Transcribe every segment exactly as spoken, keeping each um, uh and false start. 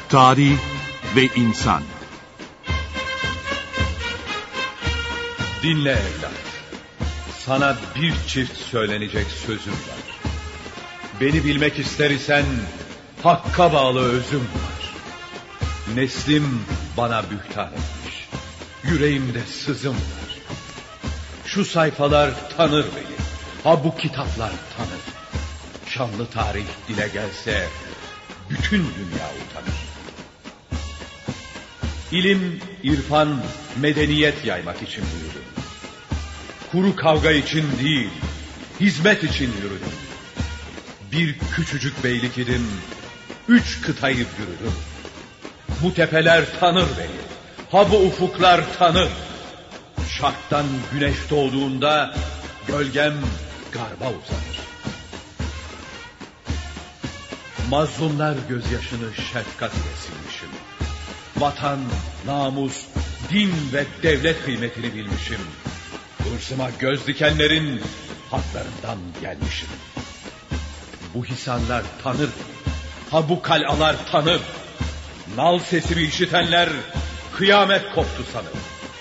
Tarih ve insan. Dinle evlat. Sana bir çift söylenecek sözüm var. Beni bilmek ister isen hakka bağlı özüm var. Neslim bana bühtan etmiş. Yüreğimde sızım var. Şu sayfalar tanır beni. Ha bu kitaplar tanır. Şanlı tarih dile gelse bütün dünya utanır. İlim, irfan, medeniyet yaymak için yürüdüm. Kuru kavga için değil, hizmet için yürüdüm. Bir küçücük beylik idim, üç kıtayı yürüdüm. Bu tepeler tanır beni, ha bu ufuklar tanır. Şarktan güneş doğduğunda gölgem garba uzanır. Mazlumlar gözyaşını şefkat ile silmişim. Vatan, namus, din ve devlet kıymetini bilmişim. Hırsıma göz dikenlerin haklarından gelmişim. Bu hisanlar tanır, ha bu kalalar tanır. Nal sesimi işitenler kıyamet koptu sanır.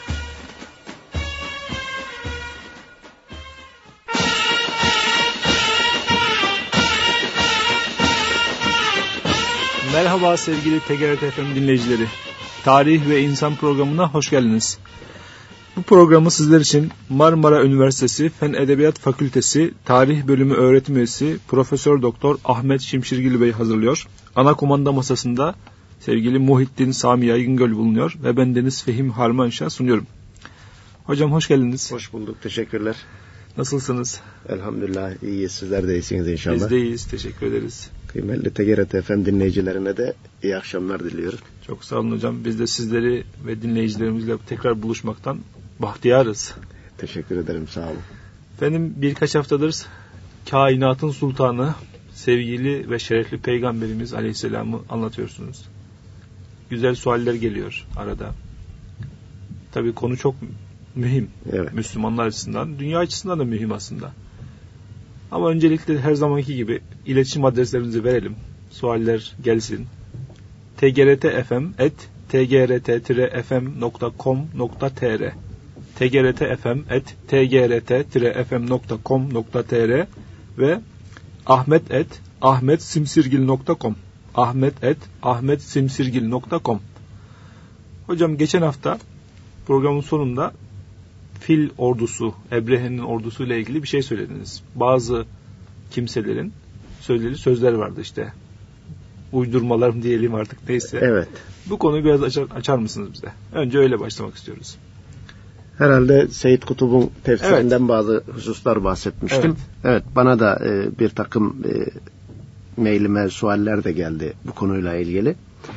Merhaba sevgili T G R T F M dinleyicileri. Tarih ve İnsan programına hoş geldiniz. Bu programı sizler için Marmara Üniversitesi Fen Edebiyat Fakültesi Tarih Bölümü öğretim üyesi Profesör Doktor Ahmet Şimşirgili Bey hazırlıyor. Ana kumanda masasında sevgili Muhittin Sami Yaygıngöl bulunuyor ve ben Deniz Fehim Harmanşah sunuyorum. Hocam hoş geldiniz. Hoş bulduk, teşekkürler. Nasılsınız? Elhamdülillah iyiyiz, sizler de iyisiniz inşallah. Biz de iyiyiz, teşekkür ederiz. Kıymetli T G R T F M dinleyicilerine de iyi akşamlar diliyorum. Çok sağ olun hocam. Biz de sizleri ve dinleyicilerimizle tekrar buluşmaktan bahtiyarız. Teşekkür ederim, sağ olun. Efendim birkaç haftadır kainatın sultanı, sevgili ve şerefli Peygamberimiz Aleyhisselam'ı anlatıyorsunuz. Güzel sualler geliyor arada. Tabii konu çok mühim. Evet. Müslümanlar açısından, dünya açısından da mühim aslında. Ama öncelikle her zamanki gibi iletişim adreslerimizi verelim. Sualler gelsin. t g r t f m at t g r t f m nokta com nokta t r t g r t f m at t g r t f m nokta com nokta t r ve ahmet at ahmetsimsirgil nokta com ahmet at ahmetsimsirgil nokta com. Hocam geçen hafta programın sonunda Fil ordusu, Ebrehe'nin ordusuyla ilgili bir şey söylediniz. Bazı kimselerin söylediği sözler vardı işte. Uydurmalar mı diyelim artık neyse. Evet. Bu konuyu biraz açar, açar mısınız bize? Önce öyle başlamak istiyoruz. Herhalde Seyyid Kutub'un tefsirinden Evet. bazı hususlar bahsetmiştim. Evet, evet bana da e, bir takım e, mailime sualler de geldi bu konuyla ilgili.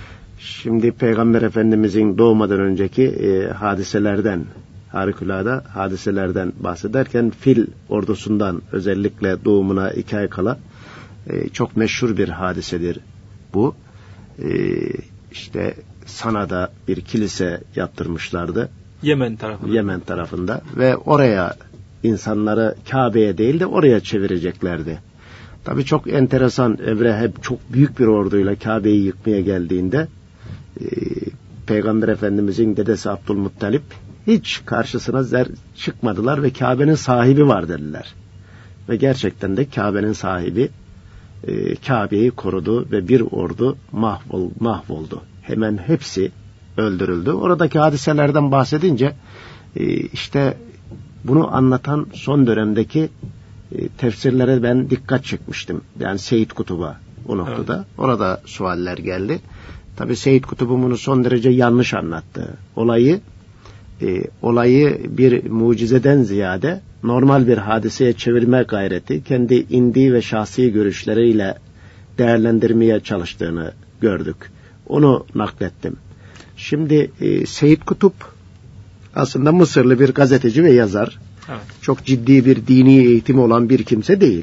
Şimdi Peygamber Efendimizin doğmadan önceki e, hadiselerden, harikulade hadiselerden bahsederken fil ordusundan özellikle doğumuna iki ay kala e, çok meşhur bir hadisedir bu. E, işte Sana'da bir kilise yaptırmışlardı. Yemen tarafında. Yemen tarafında ve oraya insanları Kabe'ye değil de oraya çevireceklerdi. Tabii çok enteresan, Ebrehe çok büyük bir orduyla Kabe'yi yıkmaya geldiğinde e, Peygamber Efendimizin dedesi Abdülmuttalip hiç karşısına zer çıkmadılar ve Kabe'nin sahibi var dediler. Ve gerçekten de Kabe'nin sahibi e, Kabe'yi korudu ve bir ordu mahvol, mahvoldu. Hemen hepsi öldürüldü. Oradaki hadiselerden bahsedince e, işte bunu anlatan son dönemdeki e, tefsirlere ben dikkat çekmiştim. Yani Seyyid Kutub'a o noktada. Evet. Orada sualler geldi. Tabii Seyyid Kutub'un bunu son derece yanlış anlattı. Olayı E, olayı bir mucizeden ziyade normal bir hadiseye çevirme gayreti, kendi indi ve şahsi görüşleriyle değerlendirmeye çalıştığını gördük. Onu naklettim. Şimdi e, Seyyid Kutup aslında Mısırlı bir gazeteci ve yazar. Evet. Çok ciddi bir dini eğitimi olan bir kimse değil.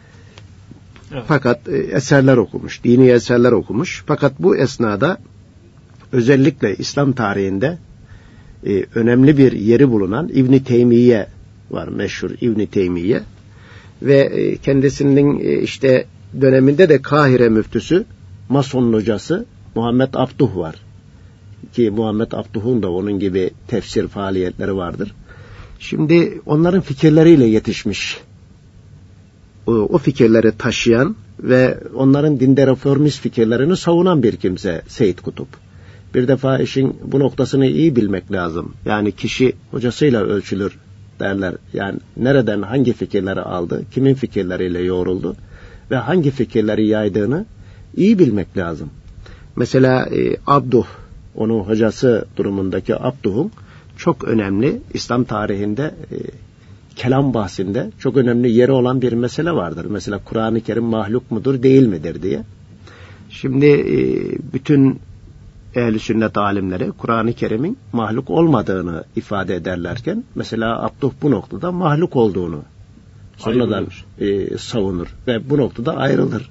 Evet. Fakat e, eserler okumuş, dini eserler okumuş. Fakat bu esnada özellikle İslam tarihinde Ee, önemli bir yeri bulunan İbn-i Teymiye var, meşhur İbn-i Teymiye ve e, kendisinin e, işte döneminde de Kahire müftüsü, Mason hocası Muhammed Abduh var. Ki Muhammed Abduh'un da onun gibi tefsir faaliyetleri vardır. Şimdi onların fikirleriyle yetişmiş. O, o fikirleri taşıyan ve onların dinde reformist fikirlerini savunan bir kimse Seyyid Kutup. Bir defa işin bu noktasını iyi bilmek lazım. Yani kişi hocasıyla ölçülür derler. Yani nereden hangi fikirleri aldı, kimin fikirleriyle yoğruldu ve hangi fikirleri yaydığını iyi bilmek lazım. Mesela e, Abduh, onun hocası durumundaki Abduh'un çok önemli İslam tarihinde e, kelam bahsinde çok önemli yeri olan bir mesele vardır. Mesela Kur'an-ı Kerim mahluk mudur değil midir diye. Şimdi e, bütün ehl-i sünnet alimleri Kur'an-ı Kerim'in mahluk olmadığını ifade ederlerken mesela Abduh bu noktada mahluk olduğunu sonradan e, savunur ve bu noktada ayrılır.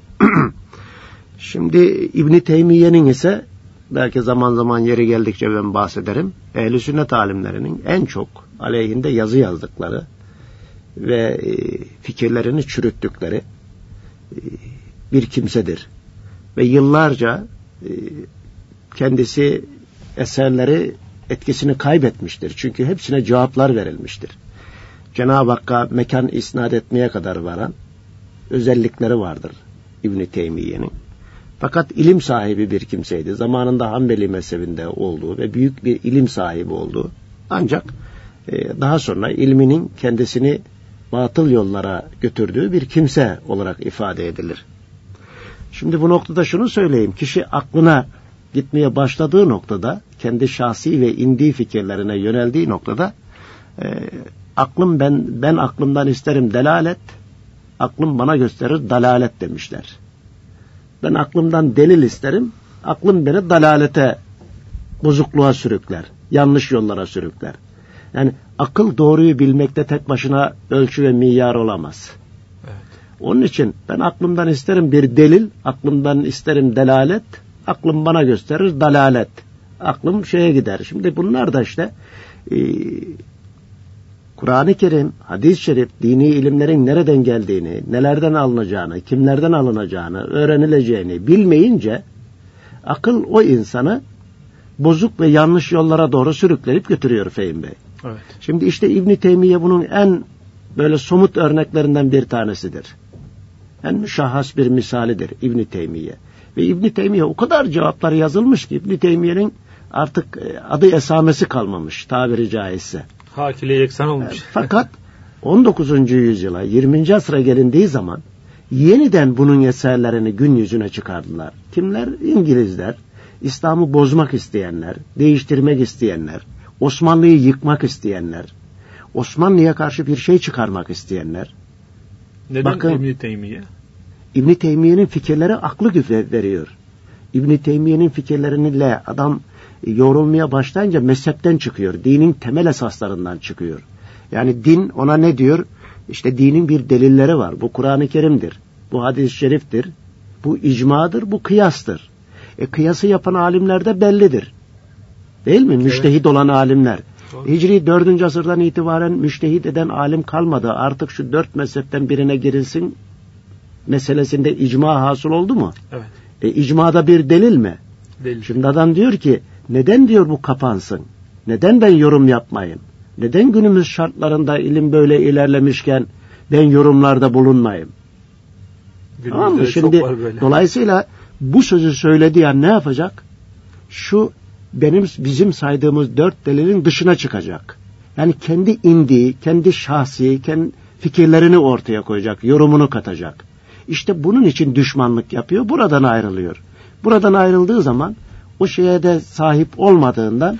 Şimdi İbn-i Teymiye'nin ise belki zaman zaman yeri geldikçe ben bahsederim. Ehl-i sünnet alimlerinin en çok aleyhinde yazı yazdıkları ve e, fikirlerini çürüttükleri e, bir kimsedir. Ve yıllarca e, kendisi eserleri etkisini kaybetmiştir. Çünkü hepsine cevaplar verilmiştir. Cenab-ı Hakk'a mekan isnat etmeye kadar varan özellikleri vardır İbn-i Teymiye'nin. Fakat ilim sahibi bir kimseydi. Zamanında Hanbeli mezhebinde olduğu ve büyük bir ilim sahibi olduğu. Ancak e, daha sonra ilminin kendisini batıl yollara götürdüğü bir kimse olarak ifade edilir. Şimdi bu noktada şunu söyleyeyim. Kişi aklına gitmeye başladığı noktada, kendi şahsi ve indi fikirlerine yöneldiği noktada e, aklım ben ben aklımdan isterim delalet, aklım bana gösterir dalalet demişler. Ben aklımdan delil isterim, aklım beni dalalete, bozukluğa sürükler, yanlış yollara sürükler. Yani akıl doğruyu bilmekte tek başına ölçü ve miyar olamaz. Evet. Onun için ben aklımdan isterim bir delil, aklımdan isterim delalet, aklım bana gösterir dalalet. Aklım şeye gider. Şimdi bunlar da işte e, Kur'an-ı Kerim, hadis-i şerif, dini ilimlerin nereden geldiğini, nelerden alınacağını, kimlerden alınacağını, öğrenileceğini bilmeyince akıl o insanı bozuk ve yanlış yollara doğru sürükleyip götürüyor Fehim Bey. Evet. Şimdi işte İbn-i Teymiye bunun en böyle somut örneklerinden bir tanesidir. En müşahhas bir misalidir İbn-i Teymiye. Ve İbn-i Teymiye o kadar cevapları yazılmış ki İbn-i Teymiye'nin artık adı esamesi kalmamış tabiri caizse. Hak ile yeksan olmuş. Fakat on dokuzuncu yüzyıla, yirminci asra gelindiği zaman yeniden bunun eserlerini gün yüzüne çıkardılar. Kimler? İngilizler, İslam'ı bozmak isteyenler, değiştirmek isteyenler, Osmanlı'yı yıkmak isteyenler, Osmanlı'ya karşı bir şey çıkarmak isteyenler. Neden Bakın, İbn-i Teymiye? İbn-i Teymiye'nin fikirleri aklı güve veriyor. İbn-i Teymiye'nin fikirleriyle adam yoğrulmaya başlayınca mezhepten çıkıyor. Dinin temel esaslarından çıkıyor. Yani din ona ne diyor? İşte dinin bir delilleri var. Bu Kur'an-ı Kerim'dir. Bu hadis-i şeriftir. Bu icmadır. Bu kıyastır. E kıyası yapan alimler de bellidir. Değil mi? Evet. Müştehit olan alimler. Doğru. Hicri dördüncü asırdan itibaren müştehit eden alim kalmadı. Artık şu dört mezhepten birine girilsin meselesinde icma hasıl oldu mu? Evet. E icmada bir delil mi? Delil. Şimdi adam diyor ki neden diyor bu kapansın? Neden ben yorum yapmayayım? Neden günümüz şartlarında ilim böyle ilerlemişken ben yorumlarda bulunmayayım? Tamam mı? Şimdi dolayısıyla bu sözü söylediği an ne yapacak? Şu benim bizim saydığımız dört delilin dışına çıkacak. Yani kendi indiği, kendi şahsi, kendi fikirlerini ortaya koyacak, yorumunu katacak. İşte bunun için düşmanlık yapıyor, buradan ayrılıyor. Buradan ayrıldığı zaman o şeye de sahip olmadığından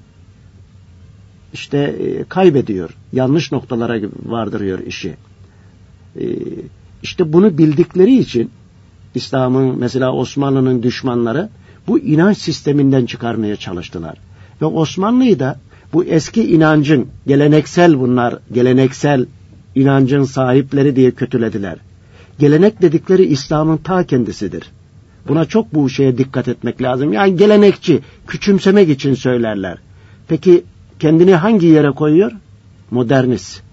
işte e, kaybediyor. Yanlış noktalara vardırıyor işi. E, işte bunu bildikleri için İslam'ın mesela Osmanlı'nın düşmanları bu inanç sisteminden çıkarmaya çalıştılar. Ve Osmanlı'yı da bu eski inancın geleneksel bunlar geleneksel inancın sahipleri diye kötülediler. Gelenek dedikleri İslam'ın ta kendisidir. Buna çok bu şeye dikkat etmek lazım. Yani gelenekçi, küçümsemek için söylerler. Peki kendini hangi yere koyuyor? Modernist.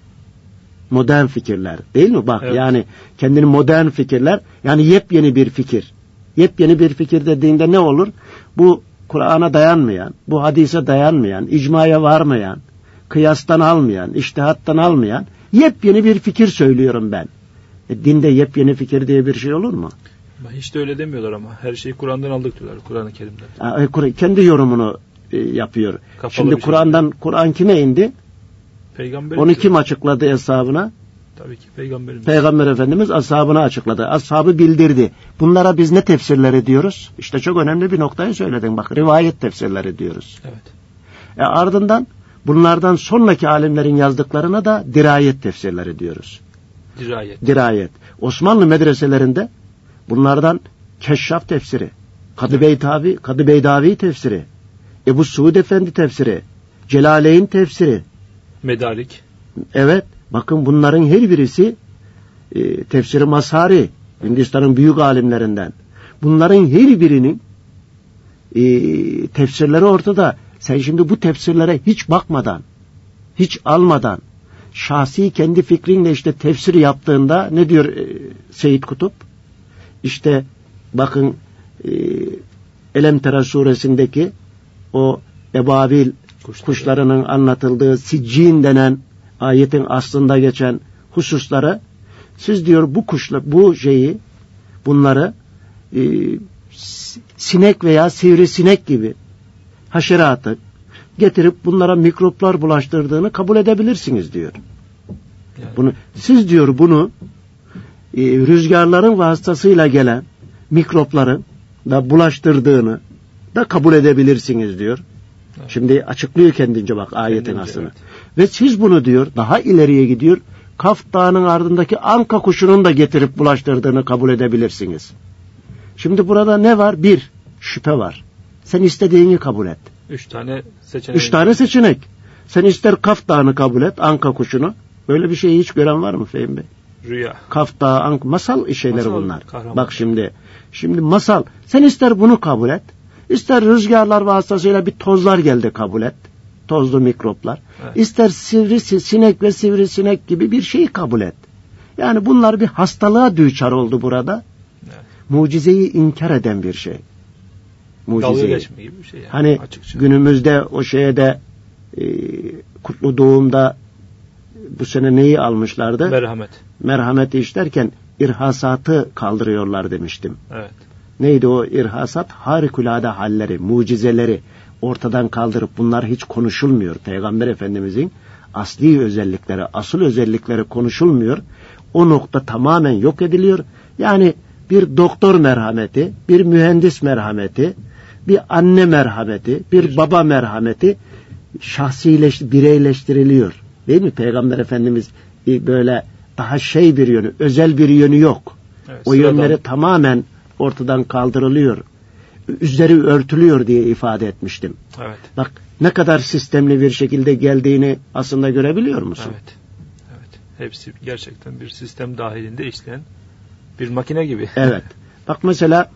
Modern fikirler. Değil mi? Bak evet. Yani kendini modern fikirler, yani yepyeni bir fikir. Yepyeni bir fikir dediğinde ne olur? Bu Kur'an'a dayanmayan, bu hadise dayanmayan, icmaya varmayan, kıyastan almayan, içtihattan almayan yepyeni bir fikir söylüyorum ben. E, dinde yepyeni fikir diye bir şey olur mu? Hiç de öyle demiyorlar ama. Her şeyi Kur'an'dan aldık diyorlar. Kur'an-ı Kerim'den. Ha, e, kendi yorumunu e, yapıyor. Kapalı Şimdi Kur'an'dan, Kur'an kime indi? Peygamberimiz. Onu kim açıkladı hesabına? Tabii ki Peygamberimiz. Peygamber Efendimiz ashabına açıkladı. Ashabı bildirdi. Bunlara biz ne tefsirleri diyoruz? İşte çok önemli bir noktayı söyledin. Bak, rivayet tefsirleri diyoruz. Evet. E ardından bunlardan sonraki alimlerin yazdıklarına da dirayet tefsirleri diyoruz. Dirayet. Dirayet. Osmanlı medreselerinde bunlardan Keşşaf tefsiri, Kadı Beydavi, Kadı Beydavi tefsiri, Ebu Suud Efendi tefsiri, Celaleyn tefsiri. Medarik. Evet. Bakın bunların her birisi e, tefsiri Mazhari, Hindistan'ın büyük alimlerinden. Bunların her birinin e, tefsirleri ortada. Sen şimdi bu tefsirlere hiç bakmadan, hiç almadan, şahsi kendi fikrinle işte tefsir yaptığında ne diyor e, Seyyid Kutup? İşte bakın e, Elem Tera suresindeki o ebabil Kuşları. kuşlarının anlatıldığı Siccin denen ayetin aslında geçen hususları, siz diyor bu kuşla bu şeyi, bunları e, sinek veya sivrisinek gibi haşeratı getirip bunlara mikroplar bulaştırdığını kabul edebilirsiniz diyor. Yani. Bunu siz diyor bunu e, rüzgarların vasıtasıyla gelen mikropların da bulaştırdığını da kabul edebilirsiniz diyor. Evet. Şimdi açıklıyor kendince bak ayetin kendince, aslını. Evet. Ve siz bunu diyor daha ileriye gidiyor. Kaf Dağı'nın ardındaki anka kuşunun da getirip bulaştırdığını kabul edebilirsiniz. Şimdi burada ne var? Bir, şüphe var. Sen istediğini kabul et. Üç tane seçenek. Üç tane seçenek. Sen ister Kaf Dağı'nı kabul et, anka kuşunu. Böyle bir şeyi hiç gören var mı Fehmi Bey? Rüya. Kaf Dağı, anka, masal şeyleri masal, bunlar. Kahraman. Bak şimdi, şimdi masal. Sen ister bunu kabul et, ister rüzgarlar vasıtasıyla bir tozlar geldi kabul et. Tozlu mikroplar. Evet. İster sivri sinek ve sivrisinek gibi bir şeyi kabul et. Yani bunlar bir hastalığa düçar oldu burada. Evet. Mucizeyi inkar eden bir şey. Dalga geçme gibi bir şey. Yani, hani açıkça. Günümüzde o şeye de e, Kutlu Doğum'da bu sene neyi almışlardı? Merhamet. Merhameti işlerken irhasatı kaldırıyorlar demiştim. Evet. Neydi o irhasat? Harikulade halleri, mucizeleri ortadan kaldırıp bunlar hiç konuşulmuyor. Peygamber Efendimizin asli özellikleri, asıl özellikleri konuşulmuyor. O nokta tamamen yok ediliyor. Yani bir doktor merhameti, bir mühendis merhameti, bir anne merhameti, bir baba merhameti şahsileş, bireyleştiriliyor. Değil mi? Peygamber Efendimiz böyle daha şey bir yönü, özel bir yönü yok. Evet, o sıradan yönleri tamamen ortadan kaldırılıyor. Üzeri örtülüyor diye ifade etmiştim. Evet. Bak ne kadar sistemli bir şekilde geldiğini aslında görebiliyor musun? Evet. Evet. Hepsi gerçekten bir sistem dahilinde işleyen bir makine gibi. Evet. Bak mesela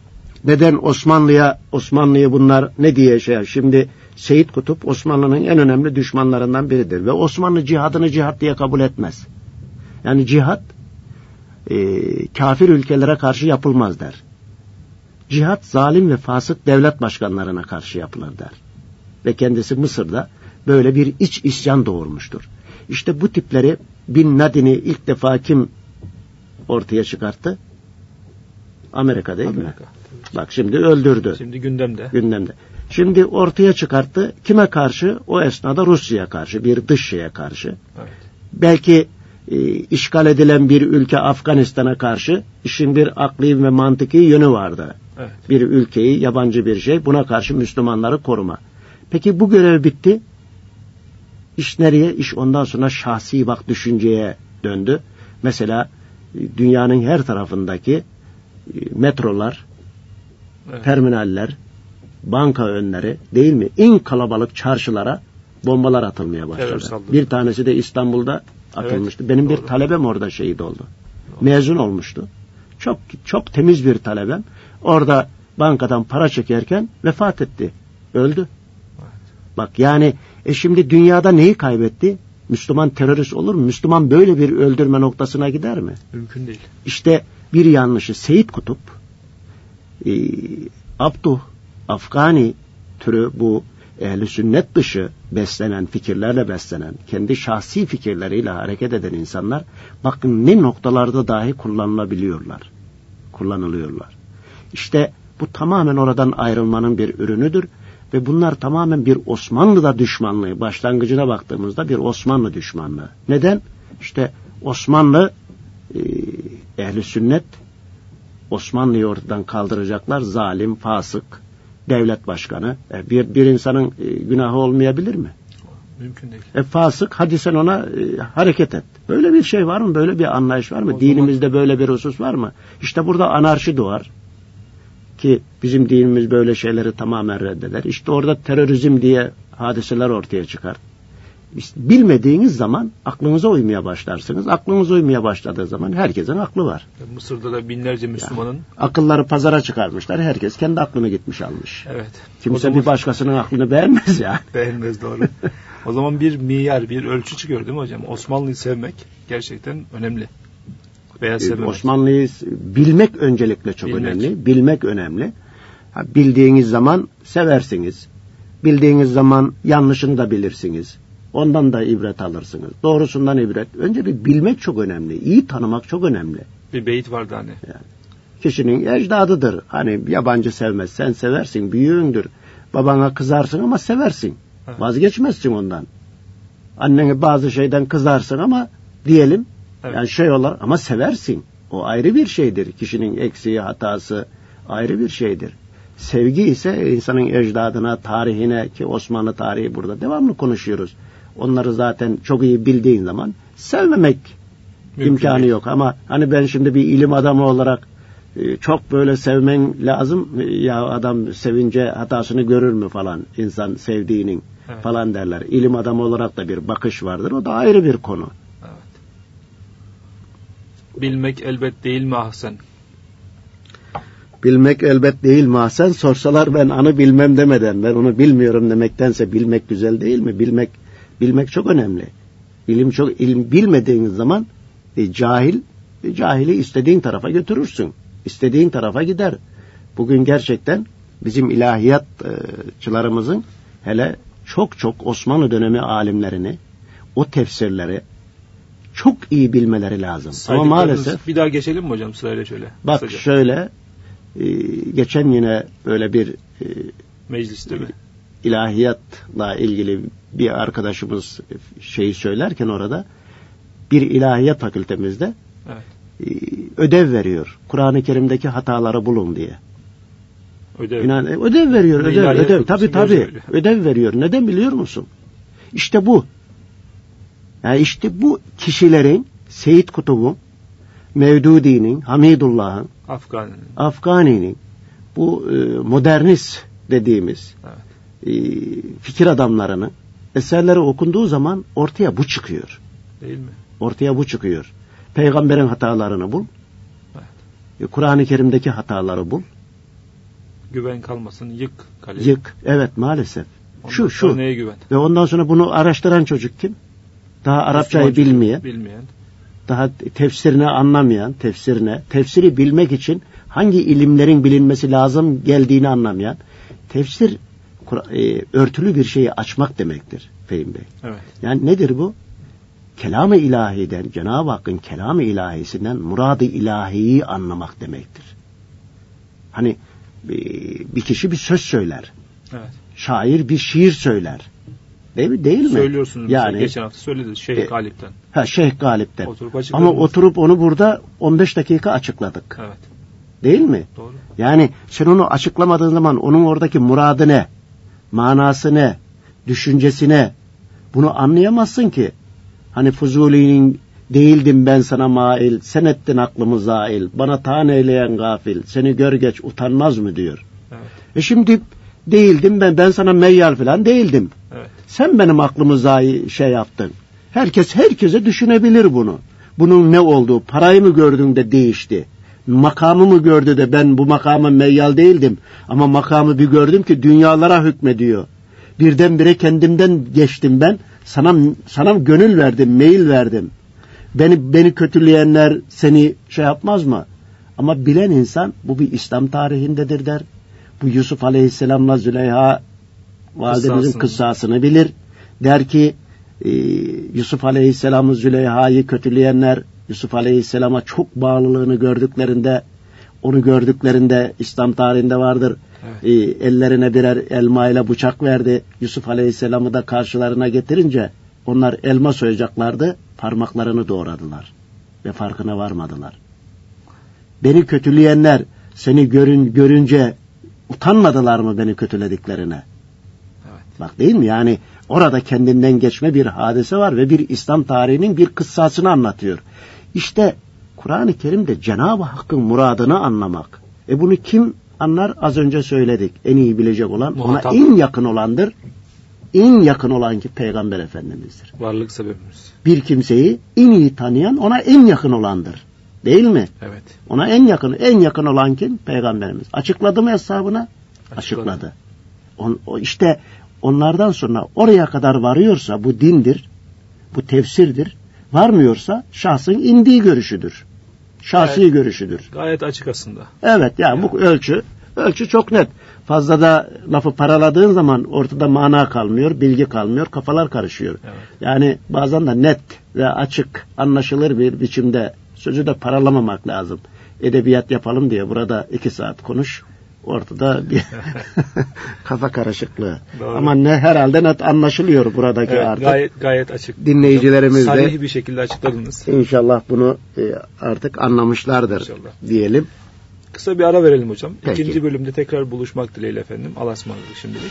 neden Osmanlı'ya Osmanlı'yı bunlar ne diye şey şimdi Seyyid Kutup Osmanlı'nın en önemli düşmanlarından biridir ve Osmanlı cihadını cihat diye kabul etmez. Yani cihat e, kafir ülkelere karşı yapılmaz der. Cihat zalim ve fasık devlet başkanlarına karşı yapılır der. Ve kendisi Mısır'da böyle bir iç isyan doğurmuştur. İşte bu tipleri Bin Laden'i ilk defa kim ortaya çıkarttı? Amerika değil Amerika. mi? Bak şimdi öldürdü. Şimdi gündemde. Gündemde. Şimdi ortaya çıkarttı. Kime karşı? O esnada Rusya'ya karşı, bir dış şeye karşı. Evet. Belki e, işgal edilen bir ülke Afganistan'a karşı işin bir akli ve mantıki yönü vardı. Evet. Bir ülkeyi, yabancı bir şey, buna karşı Müslümanları koruma. Peki bu görev bitti. İş nereye? İş ondan sonra şahsi bak düşünceye döndü. Mesela dünyanın her tarafındaki metrolar, evet, terminaller, banka önleri değil mi? En kalabalık çarşılara bombalar atılmaya başladı. Evet, bir tanesi de İstanbul'da atılmıştı. Evet, benim doğru. bir talebem orada şehit oldu. Doğru. Mezun olmuştu. Çok çok temiz bir talebem. Orada bankadan para çekerken vefat etti. Öldü. Evet. Bak yani e şimdi dünyada neyi kaybetti? Müslüman terörist olur mu? Müslüman böyle bir öldürme noktasına gider mi? Mümkün değil. İşte bir yanlışı Seyyid Kutup e, Abduh, Afgani türü bu ehl-i sünnet dışı beslenen, fikirlerle beslenen, kendi şahsi fikirleriyle hareket eden insanlar bakın ne noktalarda dahi kullanılabiliyorlar. Kullanılıyorlar. İşte bu tamamen oradan ayrılmanın bir ürünüdür ve bunlar tamamen bir Osmanlı'da düşmanlığı, başlangıcına baktığımızda bir Osmanlı düşmanlığı. Neden? İşte Osmanlı e, ehl-i sünnet Osmanlı'yı ortadan kaldıracaklar, zalim, fasık, devlet başkanı. E, bir, bir insanın e, günahı olmayabilir mi? Mümkün değil. E, fasık, hadi sen ona e, hareket et. Böyle bir şey var mı? Böyle bir anlayış var mı? O Dinimizde zaman... böyle bir husus var mı? İşte burada anarşi doğar. Ki bizim dinimiz böyle şeyleri tamamen reddeder. İşte orada terörizm diye hadiseler ortaya çıkar. İşte bilmediğiniz zaman aklınıza uymaya başlarsınız. Aklınıza uymaya başladığı zaman herkesin aklı var. Mısır'da da binlerce Müslümanın... Yani, akılları pazara çıkarmışlar. Herkes kendi aklını gitmiş almış. Evet. Kimse zaman... bir başkasının aklını beğenmez yani. Beğenmez, doğru. O zaman bir miyar, bir ölçü çıkıyor değil mi hocam? Osmanlı'yı sevmek gerçekten önemli. Veya sevmemek. Osmanlı'yı bilmek öncelikle çok bilmek. önemli. Bilmek önemli. Ha, bildiğiniz zaman seversiniz. Bildiğiniz zaman yanlışını da bilirsiniz. Ondan da ibret alırsınız. Doğrusundan ibret. Önce bir bilmek çok önemli. İyi tanımak çok önemli. Bir beyit vardı hani. Yani, kişinin ecdadıdır. Hani yabancı sevmez. Sen seversin. Büyüğündür. Babana kızarsın ama seversin. Evet. Vazgeçmezsin ondan. Annene bazı şeyden kızarsın ama diyelim evet. Yani şey olarak ama seversin. O ayrı bir şeydir. Kişinin eksiği, hatası ayrı bir şeydir. Sevgi ise insanın ecdadına, tarihine, ki Osmanlı tarihi burada devamlı konuşuyoruz. Onları zaten çok iyi bildiğin zaman sevmemek mümkün imkanı değil. Yok. Ama hani ben şimdi bir ilim adamı olarak çok böyle sevmen lazım. Ya adam sevince hatasını görür mü falan, insan sevdiğinin evet. Falan derler. İlim adamı olarak da bir bakış vardır. O da ayrı bir konu. Evet. Bilmek elbet değil mi ahsen? Bilmek elbet değil mi ahsen? Sorsalar ben anı bilmem demeden, ben onu bilmiyorum demektense bilmek güzel değil mi? Bilmek bilmek çok önemli. İlim çok ilim bilmediğiniz zaman e, cahil e, cahili istediğin tarafa götürürsün. İstediğin tarafa gider. Bugün gerçekten bizim ilahiyatçılarımızın hele çok çok Osmanlı dönemi alimlerini, o tefsirleri çok iyi bilmeleri lazım. Ama maalesef... Bir daha geçelim mi hocam sırayla şöyle? Bak kısaca. Şöyle, e, geçen yine böyle bir e, mecliste mi? İlahiyatla ilgili bir arkadaşımız şeyi söylerken orada bir ilahiyat fakültemizde evet. e, ödev veriyor. Kur'an-ı Kerim'deki hataları bulun diye. Ödev. İnan, ödev veriyor, ödev, ödev. ödev. Tabii tabii. Ödev veriyor. Neden biliyor musun? İşte bu. Yani işte bu kişilerin Seyyid Kutub'un, Mevdudi'nin, Hamidullah'ın, Afgani'nin, Afgani'nin bu e, modernist dediğimiz evet. e, fikir adamlarının eserleri okunduğu zaman ortaya bu çıkıyor. Değil mi? Ortaya bu çıkıyor. Peygamberin hatalarını bul. Evet. E, Kur'an-ı Kerim'deki hataları bul. Güven kalmasın, yık kaleyi. Yık, evet maalesef. Ondan şu şu. Neye güven? Ve ondan sonra bunu araştıran çocuk kim? Daha Arapçayı bilmeyen, bilmeyen, daha tefsirini anlamayan, tefsirine, tefsiri bilmek için hangi ilimlerin bilinmesi lazım geldiğini anlamayan, tefsir e, örtülü bir şeyi açmak demektir Fehim Bey. Evet. Yani nedir bu? Kelam-ı ilahiden, Cenab-ı Hakk'ın kelam-ı ilahisinden murad-ı ilahiyi anlamak demektir. Hani bir kişi bir söz söyler. Evet. Şair bir şiir söyler. Değil mi? Değil mi? Söylüyorsunuz. Yani geçen hafta söylediniz Şeyh e, Galip'ten. Ha Şeyh Galip'ten. Oturup Ama oturup onu burada on beş dakika açıkladık. Evet. Değil mi? Doğru. Yani sen onu açıklamadığın zaman onun oradaki muradı ne? Manası ne? Düşüncesi ne? Bunu anlayamazsın ki. Hani Fuzuli'nin değildim ben sana mail, sen ettin aklımı zail, bana taan eyleyen gafil, seni gör geç utanmaz mı diyor. Evet. E şimdi değildim ben, ben sana meyyal falan değildim. Evet. Sen benim aklımı zayi şey yaptın. Herkes herkese düşünebilir bunu. Bunun ne olduğu, parayı mı gördün de değişti. Makamı mı gördü de ben bu makama meyyal değildim. Ama makamı bir gördüm ki dünyalara hükmediyor. Birdenbire kendimden geçtim ben. Sana sana gönül verdim, meyil verdim. Beni beni kötüleyenler seni şey yapmaz mı? Ama bilen insan bu bir İslam tarihindedir der. Bu Yusuf Aleyhisselam'la Züleyha validemizin kıssasını bilir. Der ki e, Yusuf Aleyhisselam'ı Züleyha'yı kötüleyenler Yusuf Aleyhisselam'a çok bağlılığını gördüklerinde, onu gördüklerinde İslam tarihinde vardır. Evet. E, ellerine birer elma ile bıçak verdi. Yusuf Aleyhisselam'ı da karşılarına getirince onlar elma soyacaklardı. Parmaklarını doğradılar ve farkına varmadılar. Beni kötüleyenler seni görün, görünce utanmadılar mı beni kötülediklerine? Evet. Bak değil mi? Yani orada kendinden geçme bir hadise var ve bir İslam tarihinin bir kıssasını anlatıyor. İşte Kur'an-ı Kerim'de Cenab-ı Hakk'ın muradını anlamak. E bunu kim anlar? Az önce söyledik. En iyi bilecek olan, Muhatap. Ona en yakın olandır. En yakın olan ki Peygamber Efendimiz'dir. Varlık sebebimiz. Bir kimseyi en iyi tanıyan ona en yakın olandır. Değil mi? Evet. Ona en yakın, en yakın olan kim? Peygamberimiz. Açıkladı mı hesabına? Açıkladı. Açıkladı. On, o işte onlardan sonra oraya kadar varıyorsa bu dindir, bu tefsirdir. Varmıyorsa şahsın indiği görüşüdür. Şahsi gayet, görüşüdür. Gayet açık aslında. Evet yani, yani bu ölçü, ölçü çok net. Fazla da lafı paraladığın zaman ortada mana kalmıyor, bilgi kalmıyor, kafalar karışıyor. Evet. Yani bazen de net ve açık, anlaşılır bir biçimde sözü de paralamamak lazım. Edebiyat yapalım diye burada iki saat konuş. Ortada bir kafa karışıklığı. Doğru. Ama ne herhalde net anlaşılıyor buradaki evet, artık. Gayet gayet açık. Dinleyicilerimiz de sarih bir şekilde açıkladınız. İnşallah bunu artık anlamışlardır İnşallah. Diyelim. Kısa bir ara verelim hocam. Peki. İkinci bölümde tekrar buluşmak dileğiyle efendim. Allah'a ısmarladık şimdilik.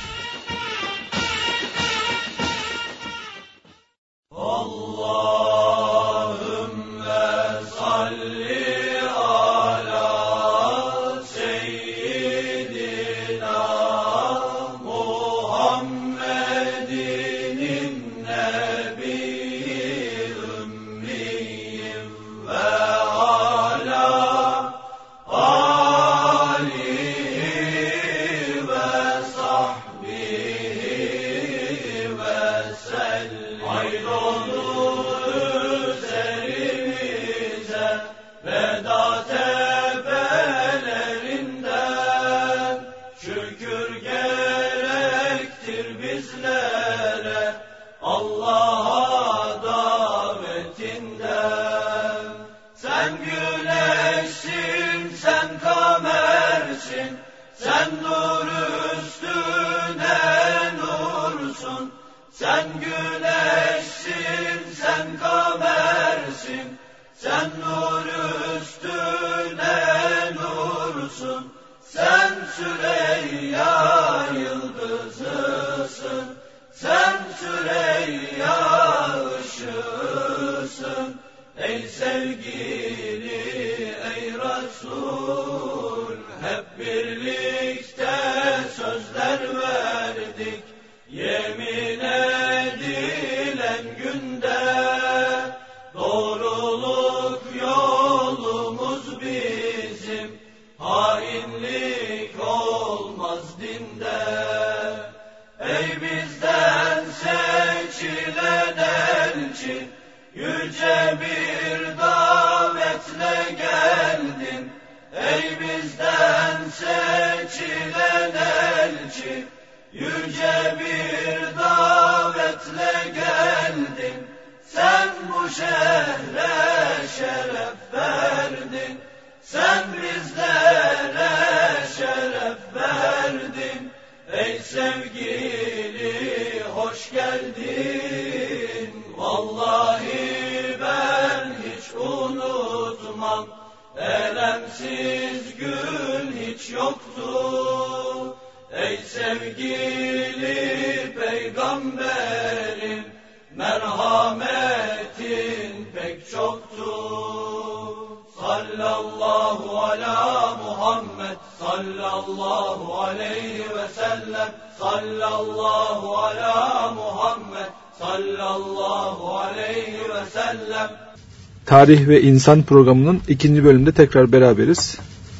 Tarih ve İnsan programının ikinci bölümünde tekrar beraberiz.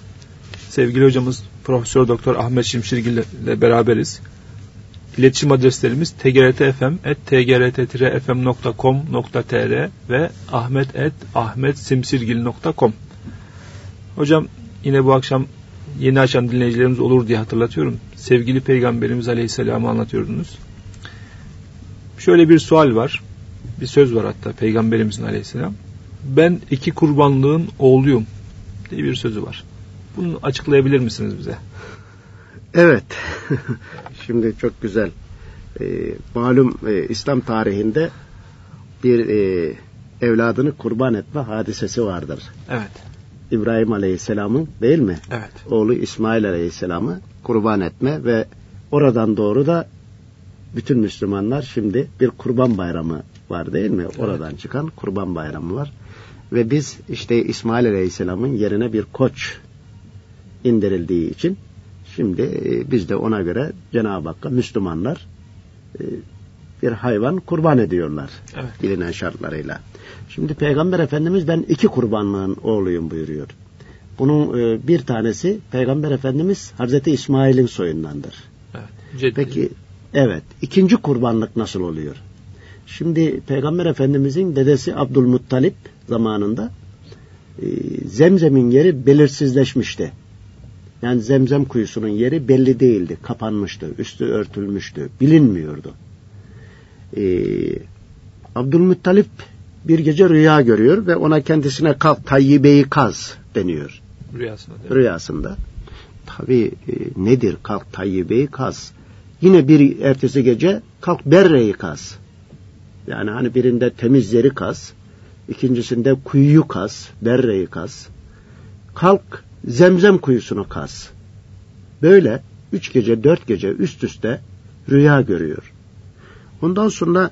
Sevgili hocamız Profesör Doktor Ahmet Şimşirgil ile beraberiz. İletişim adreslerimiz t g r t f m at t g r t tiret f m nokta com nokta t r ve ahmet at ahmet simsirgil nokta com. Hocam yine bu akşam yeni açan dinleyicilerimiz olur diye hatırlatıyorum. Sevgili Peygamberimiz Aleyhisselam'ı anlatıyordunuz. Şöyle bir sual var. Bir söz var hatta Peygamberimizin Aleyhisselam. Ben iki kurbanlığın oğluyum diye bir sözü var. Bunu açıklayabilir misiniz bize? Evet. Şimdi çok güzel. Ee, malum e, İslam tarihinde bir e, evladını kurban etme hadisesi vardır. Evet. İbrahim Aleyhisselam'ın değil mi? Evet. Oğlu İsmail Aleyhisselam'ı kurban etme ve oradan doğru da bütün Müslümanlar şimdi bir kurban bayramı var değil mi? Evet. Oradan çıkan kurban bayramı var. Ve biz işte İsmail Aleyhisselam'ın yerine bir koç indirildiği için şimdi e, biz de ona göre Cenab-ı Hakk'a Müslümanlar e, bir hayvan kurban ediyorlar. Evet. Bilinen şartlarıyla. Şimdi Peygamber Efendimiz ben iki kurbanlığın oğluyum buyuruyor. Bunun e, bir tanesi Peygamber Efendimiz Hazreti İsmail'in soyundandır. Evet. Peki evet. İkinci kurbanlık nasıl oluyor? Şimdi Peygamber Efendimizin dedesi Abdülmuttalip zamanında e, Zemzem'in yeri belirsizleşmişti. Yani Zemzem kuyusunun yeri belli değildi. Kapanmıştı. Üstü örtülmüştü. Bilinmiyordu. Ee, Abdülmuttalip bir gece rüya görüyor ve ona kendisine kalk Tayyibe'yi kaz deniyor. Rüyasında. Rüyasında. Tabii e, nedir kalk Tayyibe'yi kaz? Yine bir ertesi gece kalk Berre'yi kaz. Yani hani birinde temiz yeri kaz. İkincisinde kuyuyu kaz. Berre'yi kaz. Kalk Zemzem kuyusunu kaz. Böyle üç gece dört gece üst üste rüya görüyor. Ondan sonra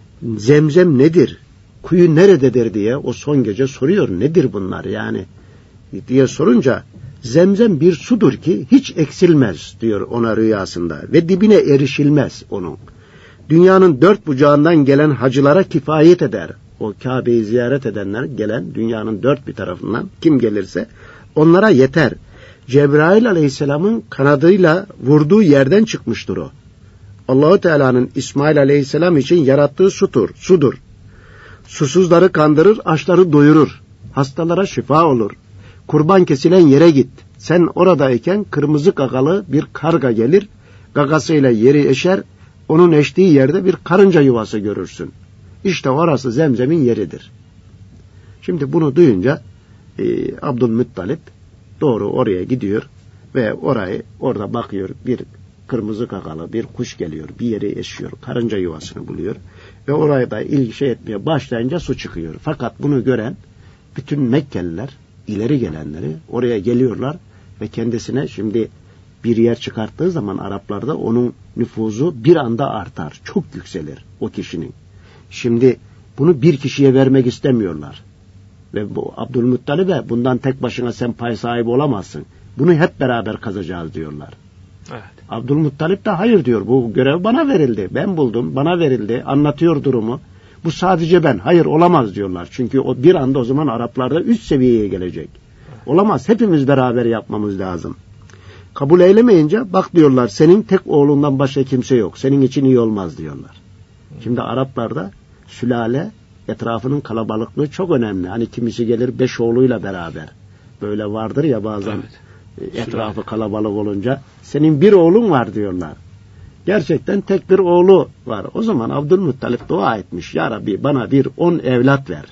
Zemzem nedir? Kuyu nerededir diye o son gece soruyor. Nedir bunlar yani? Diye sorunca Zemzem bir sudur ki hiç eksilmez diyor ona rüyasında. Ve dibine erişilmez onun. Dünyanın dört bucağından gelen hacılara kifayet eder. O Kabe'yi ziyaret edenler gelen dünyanın dört bir tarafından kim gelirse onlara yeter. Cebrail Aleyhisselam'ın kanadıyla vurduğu yerden çıkmıştır o. Allah-u Teala'nın İsmail Aleyhisselam için yarattığı sudur, sudur. Susuzları kandırır, açları doyurur. Hastalara şifa olur. Kurban kesilen yere git. Sen oradayken kırmızı gagalı bir karga gelir. Gagasıyla yeri eşer. Onun eştiği yerde bir karınca yuvası görürsün. İşte orası Zemzem'in yeridir. Şimdi bunu duyunca e, Abdülmuttalip doğru oraya gidiyor ve orayı orada bakıyor, bir kırmızı kakalı bir kuş geliyor, bir yeri eşiyor, karınca yuvasını buluyor ve oraya da ilgi etmeye başlayınca su çıkıyor. Fakat bunu gören bütün Mekkeliler, ileri gelenleri oraya geliyorlar ve kendisine şimdi bir yer çıkarttığı zaman Araplarda onun nüfuzu bir anda artar, çok yükselir o kişinin. Şimdi bunu bir kişiye vermek istemiyorlar. Ve bu Abdülmuttalib'e bundan tek başına sen pay sahibi olamazsın. Bunu hep beraber kazacağız diyorlar. Evet. Abdülmuttalip de hayır diyor. Bu görev bana verildi. Ben buldum. Bana verildi. Anlatıyor durumu. Bu sadece ben. Hayır olamaz diyorlar. Çünkü o bir anda o zaman Araplarda üst seviyeye gelecek. Olamaz. Hepimiz beraber yapmamız lazım. Kabul eylemeyince bak diyorlar senin tek oğlundan başka kimse yok. Senin için iyi olmaz diyorlar. Şimdi Araplarda sülale etrafının kalabalıklığı çok önemli. Hani kimisi gelir beş oğluyla beraber. Böyle vardır ya bazen evet. Etrafı kalabalık olunca senin bir oğlun var diyorlar. Gerçekten tek bir oğlu var. O zaman Abdülmuttalip dua etmiş. Ya Rabbi bana bir on evlat ver.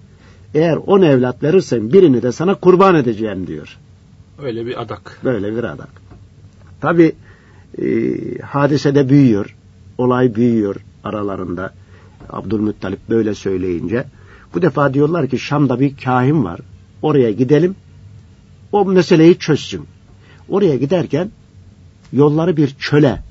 Eğer on evlat verirsen birini de sana kurban edeceğim diyor. Öyle bir adak. Böyle bir adak. Tabi e, hadisede büyüyor. Olay büyüyor aralarında. Abdülmuttalip böyle söyleyince bu defa diyorlar ki Şam'da bir kahin var. Oraya gidelim. O meseleyi çözsün. Oraya giderken yolları bir çöle